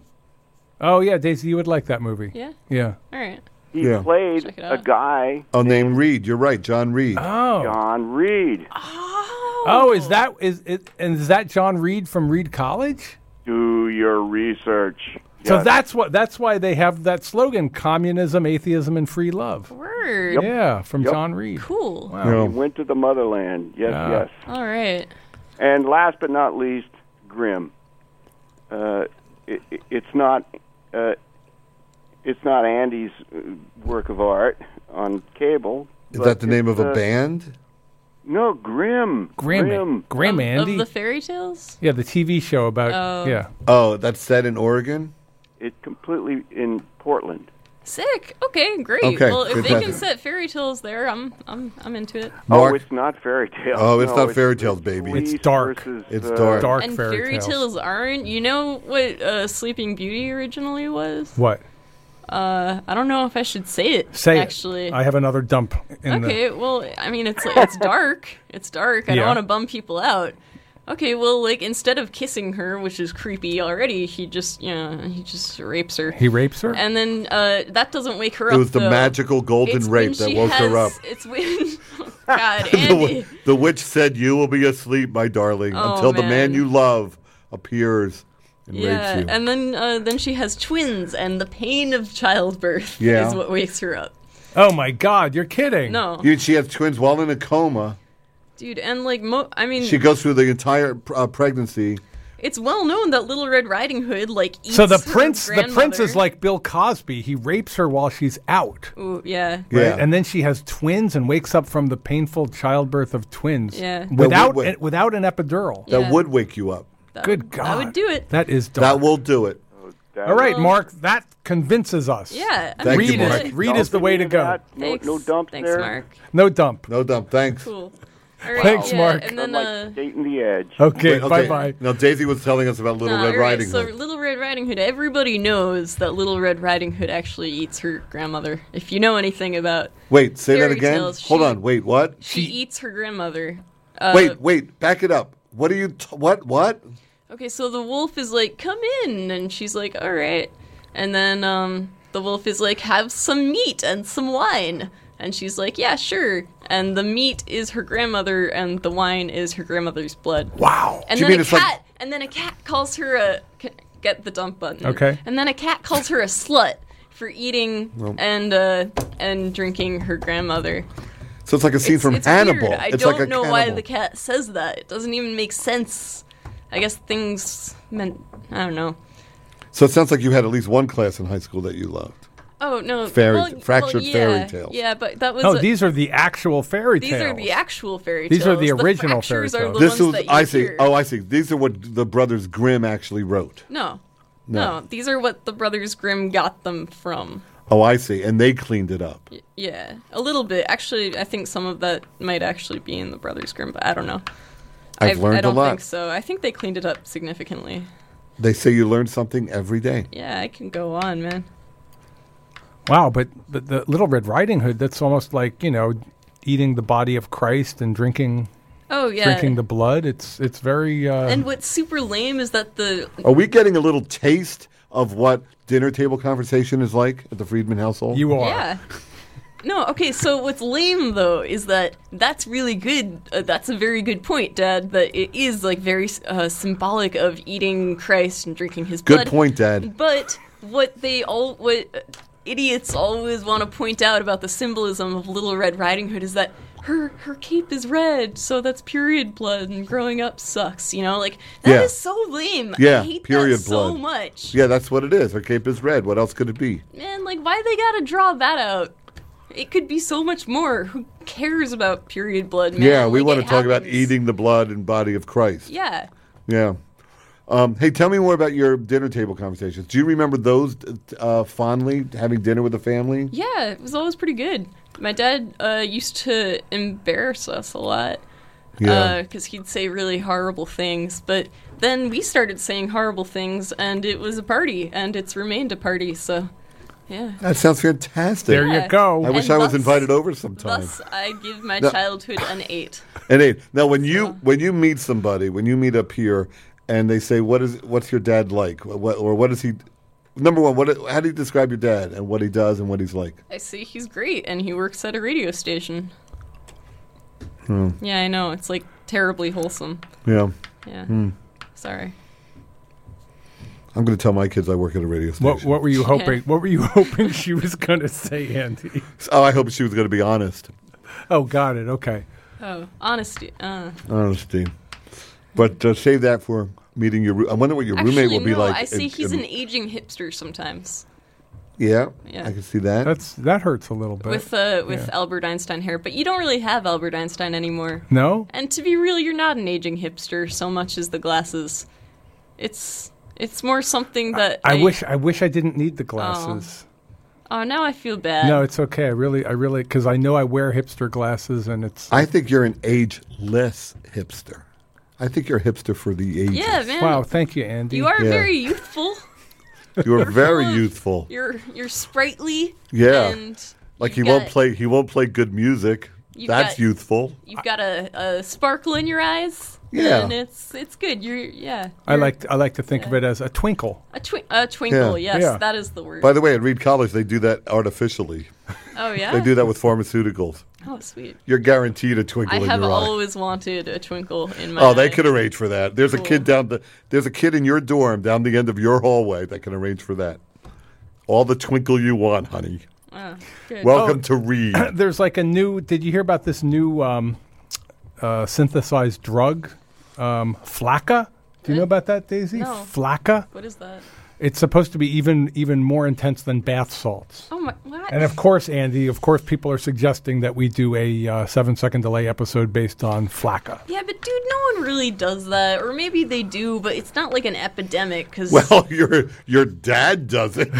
Oh, yeah, Daisy, you would like that movie. Yeah. Yeah. All right. He Yeah. played Check it a out. guy, Oh, named Reed. You're right, John Reed. Oh. John Reed. Oh. Oh, is that is it? And is that John Reed from Reed College? Do your research. So Yes. that's what. That's why they have that slogan: communism, atheism, and free love. Word. Yeah, from Yep. John Reed. Cool. Wow. He Yeah. went to the motherland. Yes, Ah. yes. All right. And last but not least, Grimm. Uh, it, it, it's not. Uh, it's not Andy's uh, work of art on cable. Is but that the name it's, of a uh, band? No, Grimm. Grim, Grim, Of- Andy. Of the fairy tales? yeah, the T V show about. Oh. Yeah. Oh, that's set in Oregon. It's completely in Portland. Sick. Okay, great. Okay, Well, if good they job. can set fairy tales there, I'm I'm I'm into it. Mark- Oh, it's not fairy tales. Oh, it's No, not fairy tales, baby. It's police dark. versus, It's uh, dark. Dark and fairy, fairy tales. tales aren't. You know what uh, Sleeping Beauty originally was? What? Uh, I don't know if I should say it. Say actually. it. I have another dump in Okay, well, I mean, it's it's dark. It's dark. I Yeah. don't want to bum people out. Okay, well, like instead of kissing her, which is creepy already, he just, you know, he just rapes her. the. He rapes her. And then uh, that doesn't wake her It up. was the though. magical golden It's rape when that she woke her up. has- It's when, oh, God, the, Andy. wi- the witch said, "You will be asleep, my darling, Oh, until the man man. you love appears and Yeah, rapes you. and then uh, then she has twins, and the pain of childbirth Yeah. is what wakes her up. Oh my God, you're kidding. No, You- she has twins while in a coma. dude, and like, mo- I mean, She goes through the entire uh, pregnancy. it's well known that Little Red Riding Hood like eats So the her prince, the prince grandmother. is like Bill Cosby. He rapes her while she's out. Ooh, yeah. Yeah. Right? And then she has twins and wakes up from the painful childbirth of twins. Yeah. Without That would- an- without an epidural. That Yeah. would wake you up. That Good would, God. That would do it. That is dark. That will do it. All right, Well- Mark. That convinces us. Yeah. I Thank mean, you, Read Mark. is, read is the way to go. That, no, Thanks. no dump Thanks, there. Mark. No dump. No dump. Thanks. Cool. All right, Thanks, yeah, Mark. And I'm then, like uh, dating the edge. Okay, Wait, bye bye. Now, Daisy was telling us about Little nah, Red all right, Riding so Hood. Little Red Riding Hood. Everybody knows that Little Red Riding Hood actually eats her grandmother. If you know anything about, Wait, say that fairy again. tales, Hold she- on. Wait, what? she, eats her grandmother. Uh, wait, wait. Back it up. What are you? T- what? What? Okay, so the wolf is like, "Come in," and she's like, "All right," and then um, the wolf is like, "Have some meat and some wine." And she's like, "Yeah, sure." And the meat is her grandmother, and the wine is her grandmother's blood. Wow. And Do you then mean a it's like- cat, and then a cat calls her a c- get the dump button. Okay. And then a cat calls her a slut for eating and uh, and drinking her grandmother. So it's like a scene It's, from it's Hannibal. weird. I it's don't like a know why cannibal. the cat says that. It doesn't even make sense. I guess things meant I don't know. So it sounds like you had at least one class in high school that you loved. Oh no, Fairy- well, fractured well, fairy yeah, tales. Yeah, but that was. No, a- these are the actual fairy these tales. are the actual fairy These tales. are the original fractures fairy are the tales. This ones was that you I see. hear. Oh, I see. These are what the Brothers Grimm actually wrote. No, No. no, these are what the Brothers Grimm got them from. Oh, I see. And they cleaned it up. Y- Yeah, a little bit. Actually, I think some of that might actually be in the Brothers Grimm, but I don't know. I've I've- learned I don't a lot. think so. I think they cleaned it up significantly. They say you learn something every day. Yeah, I can go on, man. Wow, but, but the Little Red Riding Hood, that's almost like, you know, eating the body of Christ and drinking Oh yeah. drinking the blood. It's it's very uh, and what's super lame is that the Are we getting a little taste of what dinner table conversation is like at the Friedman household? you are. yeah. No, okay, so what's lame though is that that's really good. Uh, that's a very good point, Dad. That it is like very uh, symbolic of eating Christ and drinking his Good blood. point, Dad. But what they all what uh, idiots always want to point out about the symbolism of Little Red Riding Hood is that her her cape is red, so that's period blood, and growing up sucks. You know, like that is Yeah. so lame. Yeah, I hate period that so blood. much. Yeah, that's what it is. Her cape is red. What else could it be? Man, like why they gotta draw that out? It could be so much more. Who cares about period blood, man? Yeah, we Like, want it to talk about happens. eating the blood and body of Christ. Yeah. Yeah. Um, hey, tell me more about your dinner table conversations. Do you remember those uh, fondly, having dinner with the family? Yeah, it was always pretty good. My dad uh, used to embarrass us a lot. Yeah. Because he'd say really horrible things. But then we started saying horrible things, and it was a party, and it's remained a party, so yeah. That sounds fantastic. There Yeah. you go. I wish And I was thus- invited over sometime. Thus, I give my No. childhood an eight. And hey, now when you when you meet somebody, when you meet up here, and they say, "What is what's your dad like?" What, or what is he? Number one, what how do you describe your dad and what he does and what he's like? I say he's great, and he works at a radio station. Hmm. Yeah, I know. It's like terribly wholesome. Yeah, Yeah. Hmm. Sorry. I'm going to tell my kids I work at a radio station. What what were you hoping? What were you hoping she was going to say, Andy? Oh, I hope she was going to be honest. Oh, got it. Okay. Oh, honesty. Uh. Honesty. But uh, save that for meeting your. roo- I wonder what your Actually, roommate will be no, like. I see in- he's in- an aging hipster sometimes. Yeah, Yeah. I can see that. That's that hurts a little bit. With uh, with yeah. Albert Einstein hair, but you don't really have Albert Einstein anymore. No? And to be real, you're not an aging hipster so much as the glasses. It's it's more something that I wish I wish I didn't need the glasses. Oh, now I feel bad. No, it's okay. I really I really cuz I know I wear hipster glasses and it's I think you're an ageless hipster. I think you're a hipster for the ages. Yeah, man. Wow, thank you, Andy. You are Yeah. very youthful. You are very full of- youthful. You're you're sprightly. Yeah. And Like he you've won't got- play. He won't play good music. You've That's got- youthful. You've got a, a sparkle in your eyes. Yeah. And it's it's good. You're yeah. I you're like I like to think of yeah. it as a twinkle. a, twi- a twinkle. Yeah. Yes, Yeah. that is the word. By the way, at Reed College, they do that artificially. oh yeah. They do that with pharmaceuticals. Oh Oh, sweet. You're guaranteed a twinkle I in have your eye. always wanted a twinkle in my Oh, eye. they could arrange for that. There's Cool. a kid down the. There's a kid in your dorm down the end of your hallway that can arrange for that. All the twinkle you want, honey. Oh, good. Welcome to Reed. There's like a new. Did you hear about this new um, uh, synthesized drug, um, Flakka? Do you know about that, Daisy? No. Flakka. What is that? It's supposed to be even even more intense than bath salts. Oh my! What? And of course, Andy, of course, people are suggesting that we do a uh, seven-second delay episode based on Flakka. Yeah, but dude, no one really does that. Or maybe they do, but it's not like an epidemic. Cause Well, your your dad does it.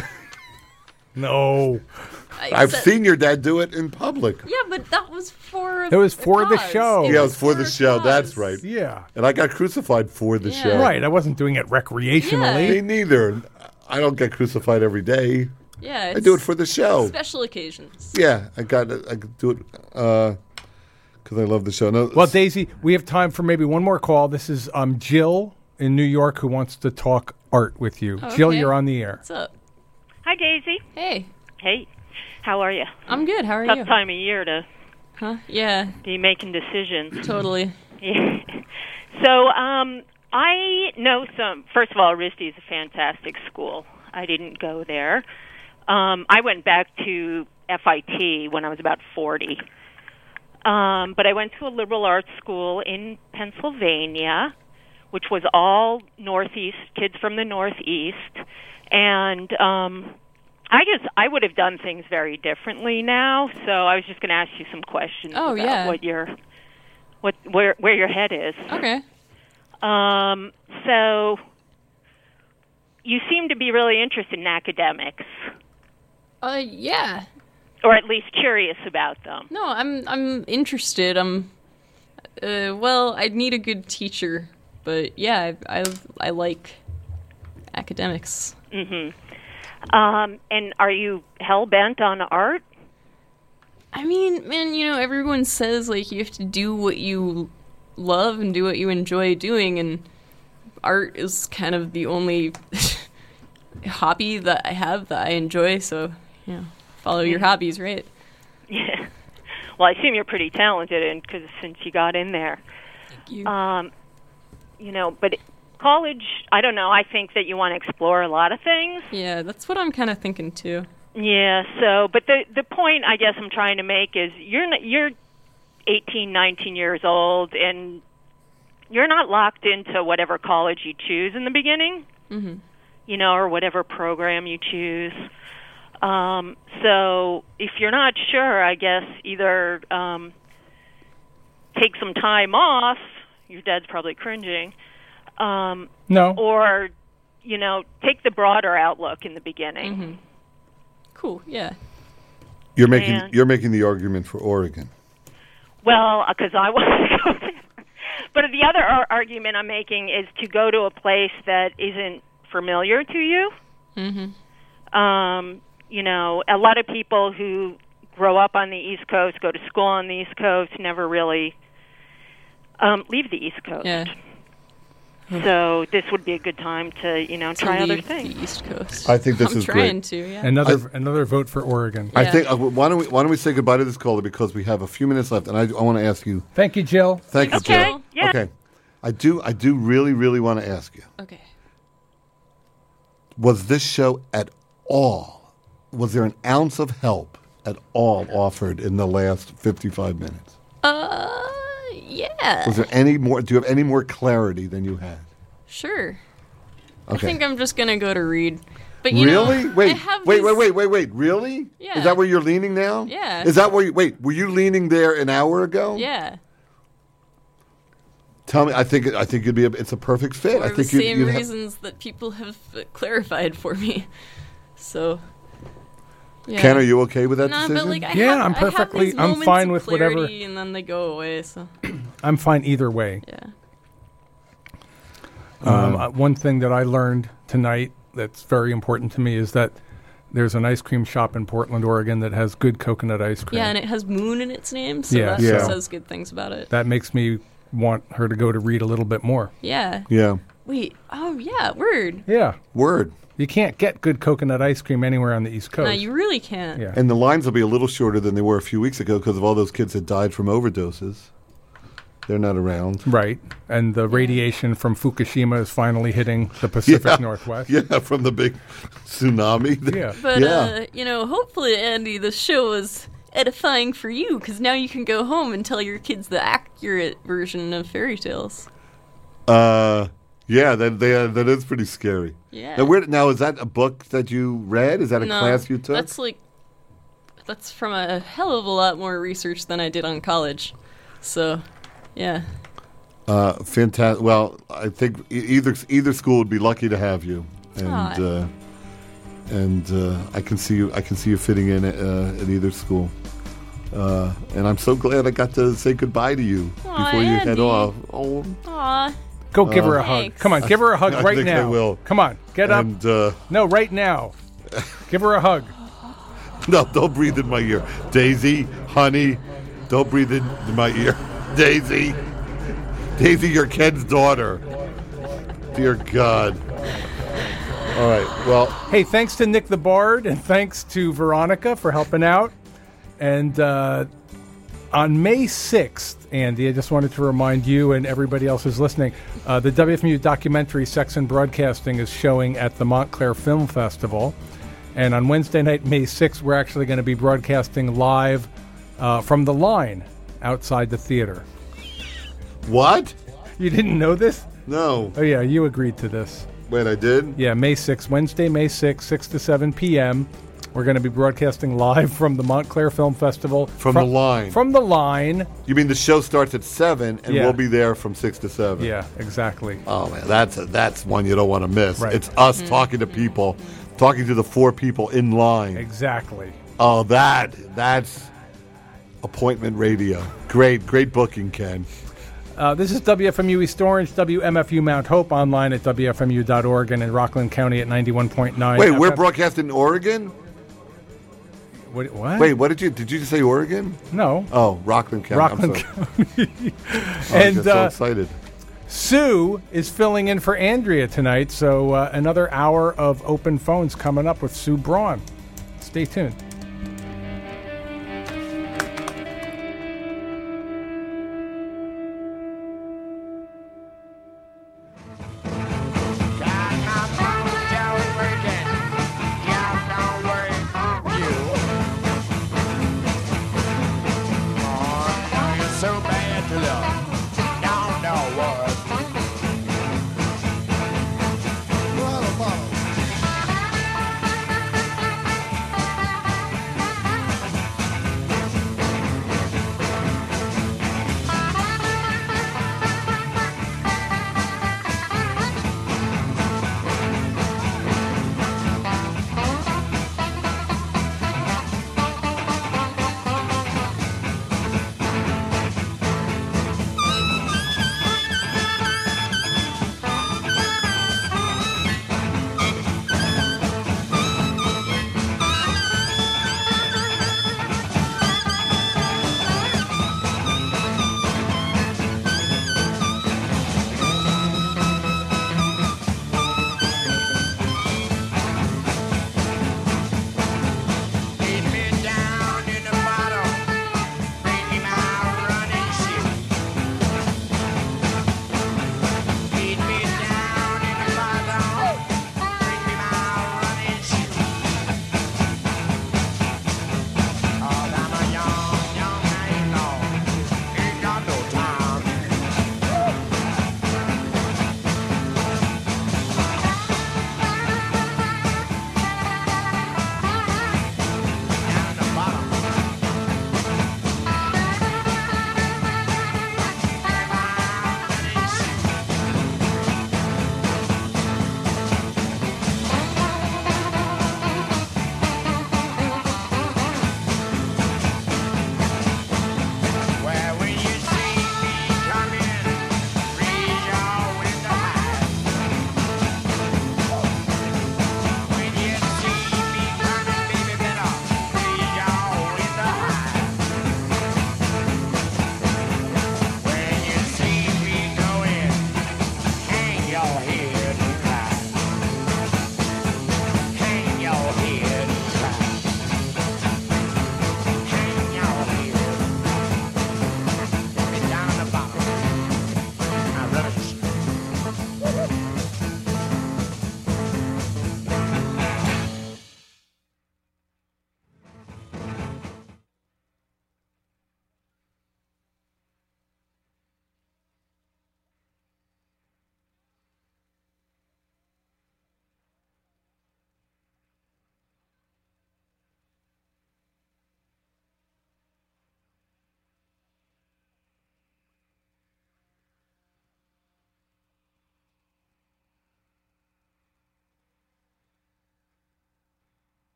No. I I've said- seen your dad do it in public. Yeah, but that was for. It was a for the cause. show. Yeah, it was for the a show. cause. That's right. Yeah. And I got crucified for the Yeah. show. Right. I wasn't doing it recreationally. Me neither. I don't get crucified every day. Yeah, I do it for the show. special occasions. Yeah, I got. I do it because I love the show. No, Well, Daisy, we have time for maybe one more call. This is um, Jill in New York who wants to talk art with you. Oh, Jill, okay. you're on the air. What's up? Hi, Daisy. Hey, Hey, how are you? I'm good. How are Tough you? time of year to Huh? Yeah, be making decisions. totally. Yeah. So, um, I know some. First of all, R I S D is a fantastic school. I didn't go there. Um, I went back to F I T when I was about forty. Um, but I went to a liberal arts school in Pennsylvania, which was all Northeast, kids from the Northeast. And um, I guess I would have done things very differently now. So I was just going to ask you some questions Oh, about yeah. what your, what where where your head is. Okay. Um, so you seem to be really interested in academics, Uh, yeah. or at least curious about them. No, I'm I'm interested. I'm. Uh, well, I'd need a good teacher, but yeah, I I, I like academics. hmm Um, and are you hell bent on art? I mean, man, you know, everyone says like you have to do what you love and do what you enjoy doing, and art is kind of the only hobby that I have that I enjoy. So, you know, follow your hobbies, right? Yeah. Well, I assume you're pretty talented, and because since you got in there, Thank you. um, you know. But college, I don't know. I think that you want to explore a lot of things. Yeah, that's what I'm kind of thinking too. Yeah. So, but the the point I guess I'm trying to make is you're not, you're eighteen, nineteen years old, and you're not locked into whatever college you choose in the beginning. Mm-hmm. You know, or whatever program you choose. Um, so if you're not sure, I guess either um, take some time off. Your dad's probably cringing. Um, No. Or, you know, take the broader outlook in the beginning. Mm-hmm. Cool. Yeah. You're making And- you're making the argument for Oregon. Well, because I want to go there. But the other ar- argument I'm making is to go to a place that isn't familiar to you. Mm-hmm. Um, you know, a lot of people who grow up on the East Coast, go to school on the East Coast, never really um, leave the East Coast. Yeah. So this would be a good time to, you know, To try other leave things. the East Coast. I think this I'm is trying great. to. Yeah. Another another vote for Oregon. I Yeah. think uh, why don't we why don't we say goodbye to this caller because we have a few minutes left, and I, I want to ask you. Thank you, Jill. Thank you, Okay, Jill. yeah. Okay, I do I do really really want to ask you. Okay. Was this show at all? Was there an ounce of help at all offered in the last fifty-five minutes? Uh, yeah. Was there any more? Do you have any more clarity than you had? Sure. Okay. I think I'm just gonna go to Reed. But you really? know, wait, I have wait, these- wait, wait, wait, wait. Really? Yeah. Is that where you're leaning now? Yeah. Is that where? You, wait, were you leaning there an hour ago? Yeah. Tell me. I think. I think it'd be. A, it's a perfect fit. For I the think you'd, same you'd have- reasons that people have uh, clarified for me. So. Yeah. Ken, are you okay with that No, decision? but like I Yeah, have, I'm I have perfectly- these I'm moments fine of with whatever- clarity, and then they go away. So I'm fine either way. yeah. Um, uh, one thing that I learned tonight that's very important to me is that there's an ice cream shop in Portland, Oregon that has good coconut ice cream. Yeah, and it has Moon in its name, so Yeah. that Yeah. says good things about it. That makes me want her to go to read a little bit more. Yeah. Yeah. Wait. Oh, yeah. Word. Yeah. Word. You can't get good coconut ice cream anywhere on the East Coast. No, you really can't. Yeah. And the lines will be a little shorter than they were a few weeks ago because of all those kids that died from overdoses. They're not around. Right. And the radiation from Fukushima is finally hitting the Pacific Yeah. Northwest. Yeah, from the big tsunami. Yeah. But, Yeah. uh, you know, hopefully, Andy, the show was edifying for you, because now you can go home and tell your kids the accurate version of fairy tales. Uh, yeah, that they, uh, that is pretty scary. Yeah. Now, where, now, is that a book that you read? Is that a No, class you took? That's like, that's from a hell of a lot more research than I did on college. So, yeah. Uh, fantastic. Well, I think e- either either school would be lucky to have you, and Aw. uh, and uh, I can see you. I can see you fitting in at, uh, at either school. Uh, and I'm so glad I got to say goodbye to you Aw, before you head Andy. off. Oh, Aw. Go give her a Uh, hug. Thanks. Come on, give her a hug I right think I now. will. Come on, get up. and uh, No, right now. Give her a hug. no, don't breathe in my ear, Daisy, honey. Don't breathe in my ear, Daisy. Daisy, you're Ken's daughter. Dear God. All right. Well, Hey, thanks to Nick the Bard and thanks to Veronica for helping out. And uh, on May sixth, Andy, I just wanted to remind you and everybody else who's listening, uh, the W F M U documentary Sex and Broadcasting is showing at the Montclair Film Festival. And on Wednesday night, May sixth, we're actually going to be broadcasting live uh, from the line outside the theater. what? You didn't know this? No. Oh, yeah, you agreed to this. Wait, I did? Yeah, May sixth, Wednesday, May sixth, six to seven p.m. We're going to be broadcasting live from the Montclair Film Festival. From the line. From the line. You mean the show starts at seven and Yeah. we'll be there from six to seven? Yeah, exactly. Oh, man, that's a, that's one you don't want to miss. Right. It's us talking to people, talking to the four people in line. Exactly. Oh, that, that's appointment radio. Great, great booking, Ken. Uh, this is W F M U East Orange, W M F U Mount Hope, online at W F M U dot org and in Rockland County at ninety-one point nine. Wait, F we're M. broadcasting in Oregon? What? what? Wait, what did you, did you just say Oregon? No. Oh, Rockland County. I'm Rockland sorry. County. Oh, I and get so uh, excited. Sue is filling in for Andrea tonight, so uh, another hour of open phones coming up with Sue Braun. Stay tuned. So bad to love, don't know what